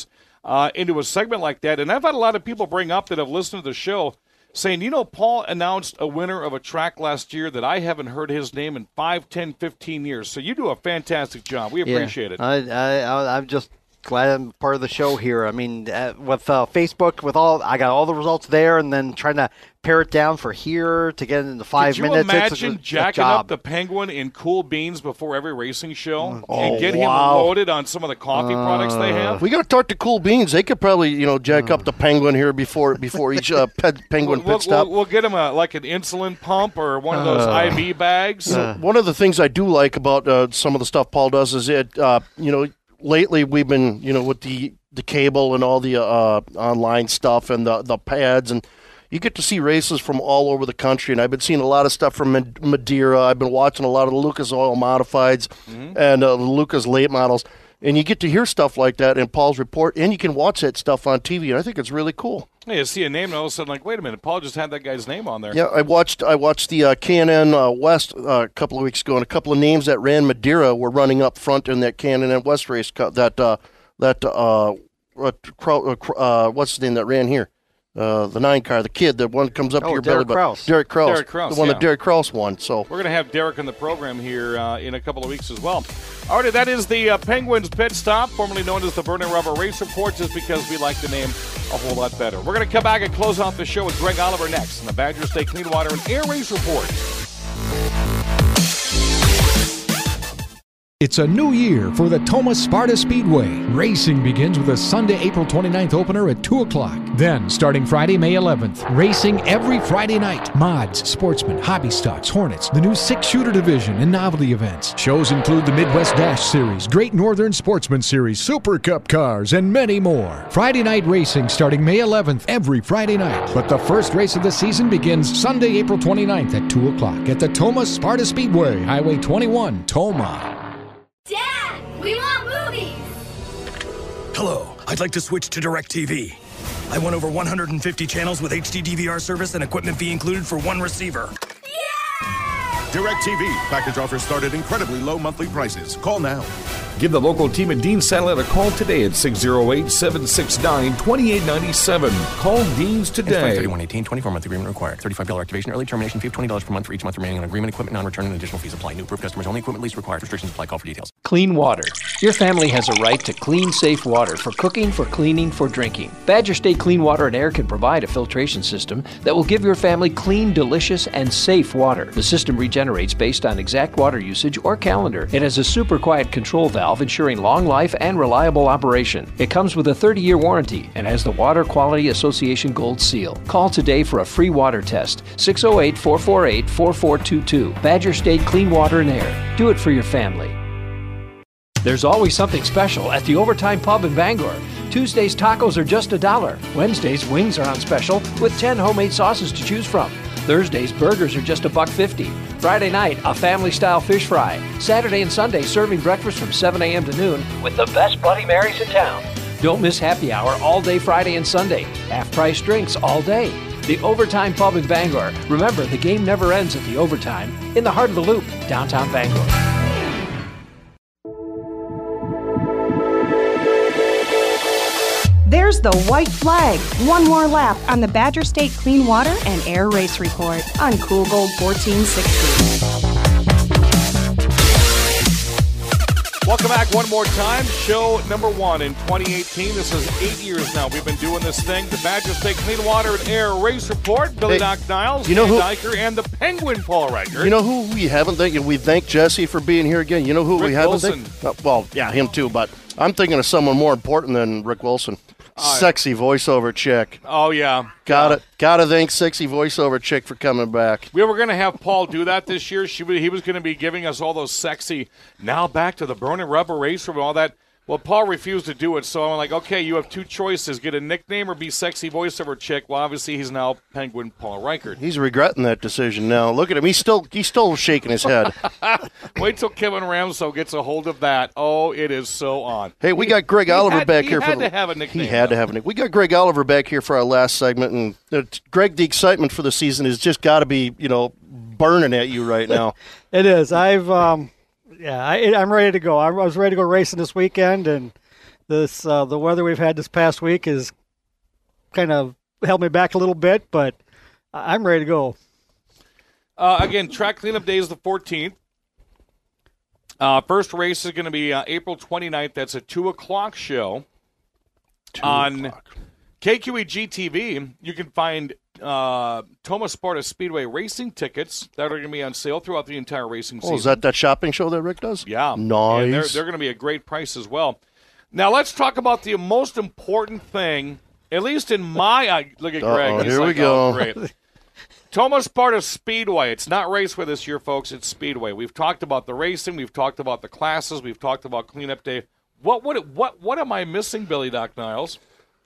uh, into a segment like that. And I've had a lot of people bring up that have listened to the show saying, you know, Paul announced a winner of a track last year that I haven't heard his name in five, ten, fifteen years. So you do a fantastic job. We appreciate yeah, it. I, I, I'm just glad I'm part of the show here. I mean, uh, with uh, Facebook, with all I got all the results there, and then trying to pare it down for here to get into five Could you minutes. imagine it's a, jacking a up the Penguin in Cool Beans before every racing show Oh, and get wow. him loaded on some of the coffee uh, products they have? We got to talk to Cool Beans. They could probably, you know, jack uh, up the Penguin here before before each uh, pet, Penguin we'll, pit stop. We'll, we'll get him a, like an insulin pump or one of those uh, I V bags. Uh, one of the things I do like about uh, some of the stuff Paul does is it, uh, you know, lately we've been, you know, with the the cable and all the uh, online stuff and the the pads, and you get to see races from all over the country. And I've been seeing a lot of stuff from Madeira. I've been watching a lot of the Lucas Oil Modifieds mm-hmm. and uh, the Lucas late models. And you get to hear stuff like that in Paul's report, and you can watch that stuff on T V. And I think it's really cool. Yeah, you see a name, and all of a sudden, like, wait a minute, Paul just had that guy's name on there. Yeah, I watched I watched the uh, K and N uh, West uh, a couple of weeks ago, and a couple of names that ran Madeira were running up front in that K and N West race. That uh, that uh, uh, uh, what's the name that ran here? Uh, the nine car, the kid, the one that comes up oh, to your Derek belly. Kraus. Derek Kraus. Derek Kraus, the one yeah. that Derek Kraus won. So we're going to have Derek in the program here uh, in a couple of weeks as well. All right, that is the uh, Penguins Pit Stop, formerly known as the Burning Rubber Race Report, just because we like the name a whole lot better. We're going to come back and close off the show with Greg Oliver next in the Badger State Clean Water and Air Race Report. It's a new year for the Thomas Sparta Speedway. Racing begins with a Sunday, April twenty-ninth opener at two o'clock. Then, starting Friday, May eleventh, racing every Friday night. Mods, Sportsman, Hobby Stocks, Hornets, the new six-shooter division, and novelty events. Shows include the Midwest Dash Series, Great Northern Sportsman Series, Super Cup cars, and many more. Friday night racing starting May eleventh every Friday night. But the first race of the season begins Sunday, April twenty-ninth at two o'clock at the Thomas Sparta Speedway, Highway twenty-one, Toma. Dad, we want movies! Hello, I'd like to switch to DirecTV. I want over one hundred fifty channels with H D D V R service and equipment fee included for one receiver. DirecTV. Package offers start at incredibly low monthly prices. Call now. Give the local team at Dean Satellite a call today at six oh eight, seven six nine, two eight nine seven. Call Dean's today. thirty-one eighteen, twenty-four month agreement required. thirty-five dollars activation, early termination fee of twenty dollars per month for each month remaining on agreement. Equipment non-return and additional fees apply. New approved customers only. Equipment lease required. Restrictions apply. Call for details. Clean water. Your family has a right to clean, safe water for cooking, for cleaning, for drinking. Badger State Clean Water and Air can provide a filtration system that will give your family clean, delicious, and safe water. The system regenerates based on exact water usage or calendar. It has a super quiet control valve ensuring long life and reliable operation. It comes with a thirty-year warranty and has the Water Quality Association Gold Seal. Call today for a free water test. six oh eight, four four eight, four four two two. Badger State Clean Water and Air. Do it for your family. There's always something special at the Overtime Pub in Bangor. Tuesdays tacos are just a dollar. Wednesdays wings are on special with ten homemade sauces to choose from. Thursdays burgers are just a buck fifty. Friday night, a family-style fish fry. Saturday and Sunday, serving breakfast from seven a.m. to noon with the best Bloody Marys in town. Don't miss happy hour all day Friday and Sunday. Half-price drinks all day. The Overtime Pub in Bangor. Remember, the game never ends at the Overtime in the heart of the Loop, downtown Bangor. There's the white flag. One more lap on the Badger State Clean Water and Air Race Report on Cool Gold fourteen sixty. Welcome back one more time. Show number one in twenty eighteen. This is eight years now. We've been doing this thing. The Badger State Clean Water and Air Race Report. Billy hey, Doc Niles, you know who, Diker, and the Penguin Paul Reichert. You know who we haven't thanked? We thank Jesse for being here again. You know who Rick we haven't Wilson. thanked? Uh, well, yeah, him too, but I'm thinking of someone more important than Rick Wilson. Uh, sexy voiceover chick. Oh, yeah. Got yeah. it. Got to thank sexy voiceover chick for coming back. We were going to have Paul do that this year. She, he was going to be giving us all those sexy, now back to the Burning Rubber Race and all that. Well, Paul refused to do it, so I'm like, okay, you have two choices. Get a nickname or be sexy voiceover chick. Well, obviously, he's now Penguin Paul Reichert. He's regretting that decision now. Look at him. He's still he's still shaking his head. Wait till Kevin Ramso gets a hold of that. Oh, it is so on. Hey, we got Greg he Oliver had, back he here. He had for the, to have a nickname. He had though. to have a nickname. We got Greg Oliver back here for our last segment. And uh, Greg, the excitement for the season has just got to be, you know, burning at you right now. It is. I've, um, yeah, I, I'm ready to go. I was ready to go racing this weekend, and this uh, the weather we've had this past week is kind of held me back a little bit, but I'm ready to go. Uh, again, track cleanup day is the fourteenth. Uh, first race is going to be uh, April twenty-ninth. That's a two o'clock show. Two on o'clock. K Q E G T V. You can find uh, Thomas Sparta Speedway racing tickets that are going to be on sale throughout the entire racing season. Oh, is that that shopping show that Rick does? Yeah. Nice. And they're, they're going to be a great price as well. Now, let's talk about the most important thing, at least in my eye. Look at Greg. Uh-oh, He's here like, we go. Oh, great. Thomas Sparta Speedway. It's not Raceway this year, folks. It's Speedway. We've talked about the racing. We've talked about the classes. We've talked about cleanup day. What what what what am I missing, Billy Doc Niles?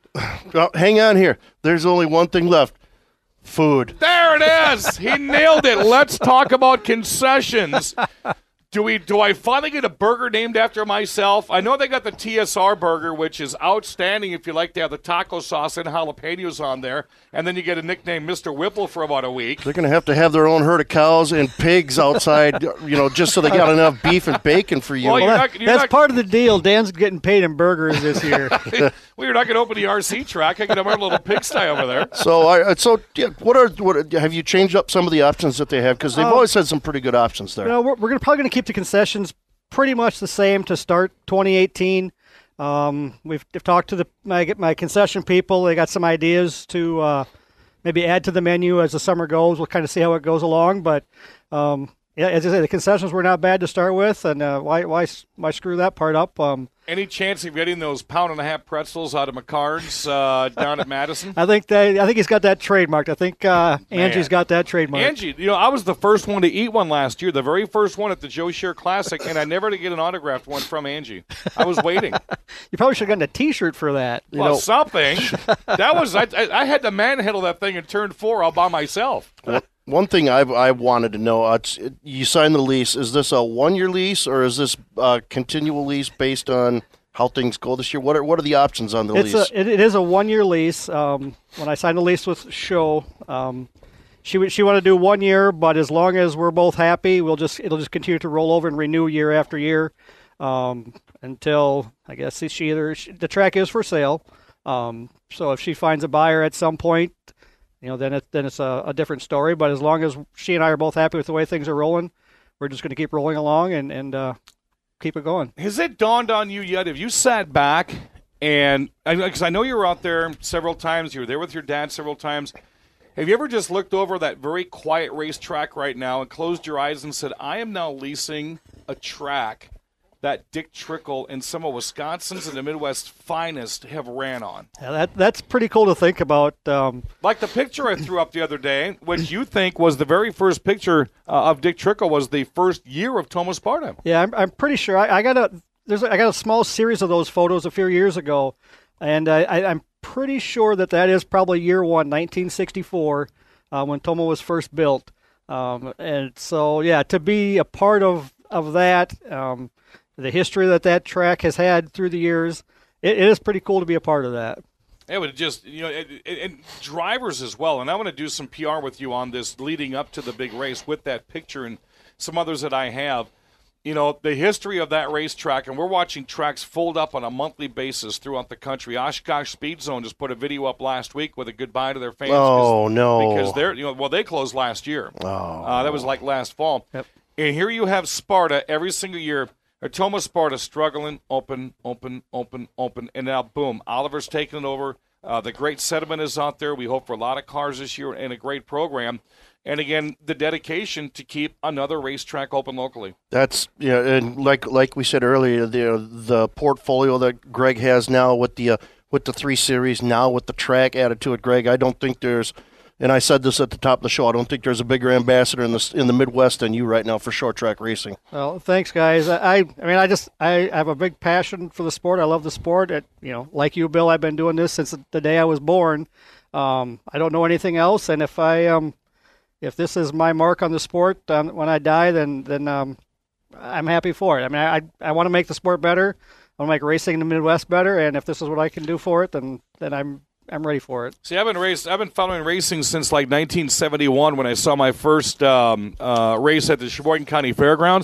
Well, hang on here. There's only one thing left. Food. There it is. He nailed it. Let's talk about concessions. Do we? Do I finally get a burger named after myself? I know they got the T S R burger, which is outstanding if you like to have the taco sauce and jalapenos on there, and then you get a nickname Mister Whipple for about a week. They're going to have to have their own herd of cows and pigs outside, you know, just so they got enough beef and bacon for you. Well, Well, you're that- not, you're that's not, part of the deal. Dan's getting paid in burgers this year. well, you're not going to open the R C track. I can have our little pigsty over there. So, I, so yeah, what are what have you changed up some of the options that they have? Because they've Um, always had some pretty good options there. You know, we're, we're gonna, probably going to keep the concessions pretty much the same to start twenty eighteen. Um, we've, we've talked to the my, my concession people. They got some ideas to uh, maybe add to the menu as the summer goes. We'll kind of see how it goes along. But um, yeah, as I say, the concessions were not bad to start with, and uh, why why why screw that part up? Um, Any chance of getting those pound and a half pretzels out of McCarn's uh, down at Madison? I think they, I think he's got that trademarked. I think uh, Angie's got that trademarked. Angie, you know, I was the first one to eat one last year, the very first one at the Joe Shear Classic, and I never did get an autographed one from Angie. I was waiting. You probably should have gotten a T-shirt for that. You well, know, something. That was I, I. I had to manhandle that thing in turn four all by myself. Well, one thing I've I wanted to know: uh, it's, it, you signed the lease. Is this a one-year lease or is this a continual lease based on how things go this year? What are what are the options on the it's lease? A, it, it is a one-year lease. Um, when I signed the lease with Show, um, she would she wanted to do one year, but as long as we're both happy, we'll just it'll just continue to roll over and renew year after year um, until I guess she either she, the track is for sale. Um, so if she finds a buyer at some point, you know, then it then it's a, a different story. But as long as she and I are both happy with the way things are rolling, we're just going to keep rolling along and and. Uh, keep it going. Has it dawned on you yet? Have you sat back and, because I know you were out there several times, you were there with your dad several times. Have you ever just looked over that very quiet racetrack right now and closed your eyes and said, I am now leasing a track that Dick Trickle and some of Wisconsin's and the Midwest's finest have ran on? Yeah, that that's pretty cool to think about. Um, like the picture I threw up the other day, which you think was the very first picture uh, of Dick Trickle, was the first year of Thomas Sparta. Yeah, I'm, I'm pretty sure. I, I got a there's a, I got a small series of those photos a few years ago, and I, I, I'm pretty sure that that is probably year one, nineteen sixty-four, uh, when Tomo was first built. Um, and so, yeah, to be a part of of that. Um, The history that that track has had through the years, it, it is pretty cool to be a part of that. It would just, you know, and, and drivers as well. And I want to do some P R with you on this leading up to the big race with that picture and some others that I have. You know, the history of that racetrack, and we're watching tracks fold up on a monthly basis throughout the country. Oshkosh Speed Zone just put a video up last week with a goodbye to their fans. Oh, no. Because they're, you know, well, they closed last year. Oh. Uh, that was like last fall. Yep. And here you have Sparta every single year. Or Thomas Sparta struggling, open, open, open, open, and now boom, Oliver's taking it over. Uh, the great sediment is out there. We hope for a lot of cars this year and a great program. And again, the dedication to keep another racetrack open locally. That's yeah, and like like we said earlier, the the portfolio that Greg has now with the uh, with the three series, now with the track added to it, Greg, I don't think there's. And I said this at the top of the show. I don't think there's a bigger ambassador in the in the Midwest than you right now for short track racing. Well, thanks, guys. I, I mean, I just I have a big passion for the sport. I love the sport. It, you know, like you, Bill, I've been doing this since the day I was born. Um, I don't know anything else, and if I um, if this is my mark on the sport um, when I die, then then um, I'm happy for it. I mean, I I want to make the sport better. I want to make racing in the Midwest better, and if this is what I can do for it, then then I'm. I'm ready for it. See, I've been race, I've been following racing since like nineteen seventy-one when I saw my first um, uh, race at the Sheboygan County Fairgrounds.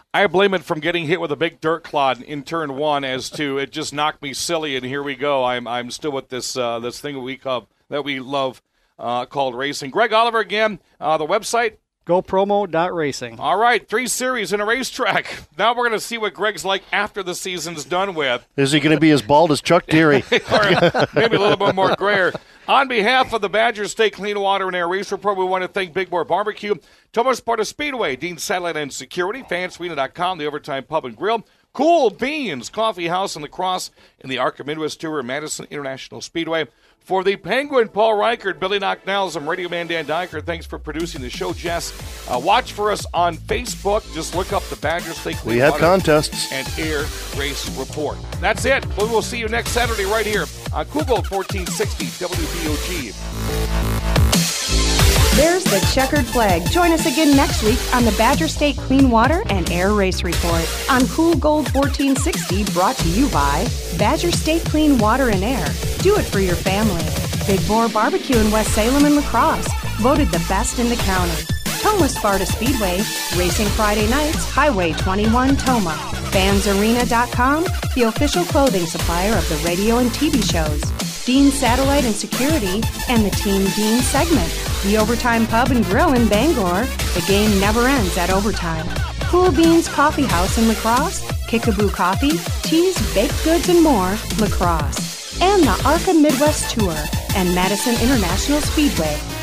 I blame it from getting hit with a big dirt clod in turn one as to it just knocked me silly, and here we go. I'm I'm still with this uh, this thing we call, that we love uh, called racing. Greg Oliver again, uh, the website? go promo dot racing. All right, three series in a racetrack. Now we're going to see what Greg's like after the season's done with. Is he going to be as bald as Chuck Deary? Or maybe a little bit more grayer. On behalf of the Badger State Clean Water and Air Race Report, we want to thank Big Boar Barbecue, Thomas Sparta Speedway, Dean Satellite and Security, Fansarena dot com, the Overtime Pub and Grill, Cool Beans Coffee House and Lacrosse, and the ARCA Midwest Tour, Madison International Speedway. For the Penguin, Paul Reichert, Billy Knocknells, I'm Radio Man Dan Diker. Thanks for producing the show, Jess. Uh, watch for us on Facebook. Just look up the Badger State Clean We have Water contests. and Air Race Report. That's it. We will see you next Saturday right here on Cool Gold fourteen sixty W B O G. There's the checkered flag. Join us again next week on the Badger State Clean Water and Air Race Report on Cool Gold fourteen sixty, brought to you by Badger State Clean Water and Air. Do it for your family. Big Boar Barbecue in West Salem and La Crosse, voted the best in the county. Toma Sparta Speedway, racing Friday nights, Highway twenty-one, Toma. Fans Arena dot com, the official clothing supplier of the radio and T V shows. Dean Satellite and Security, and the Team Dean segment. The Overtime Pub and Grill in Bangor. The game never ends at overtime. Cool Beans Coffee House in La Crosse. Kickaboo Coffee, Teas, Baked Goods, and more, La Crosse. And the ARCA Midwest Tour and Madison International Speedway.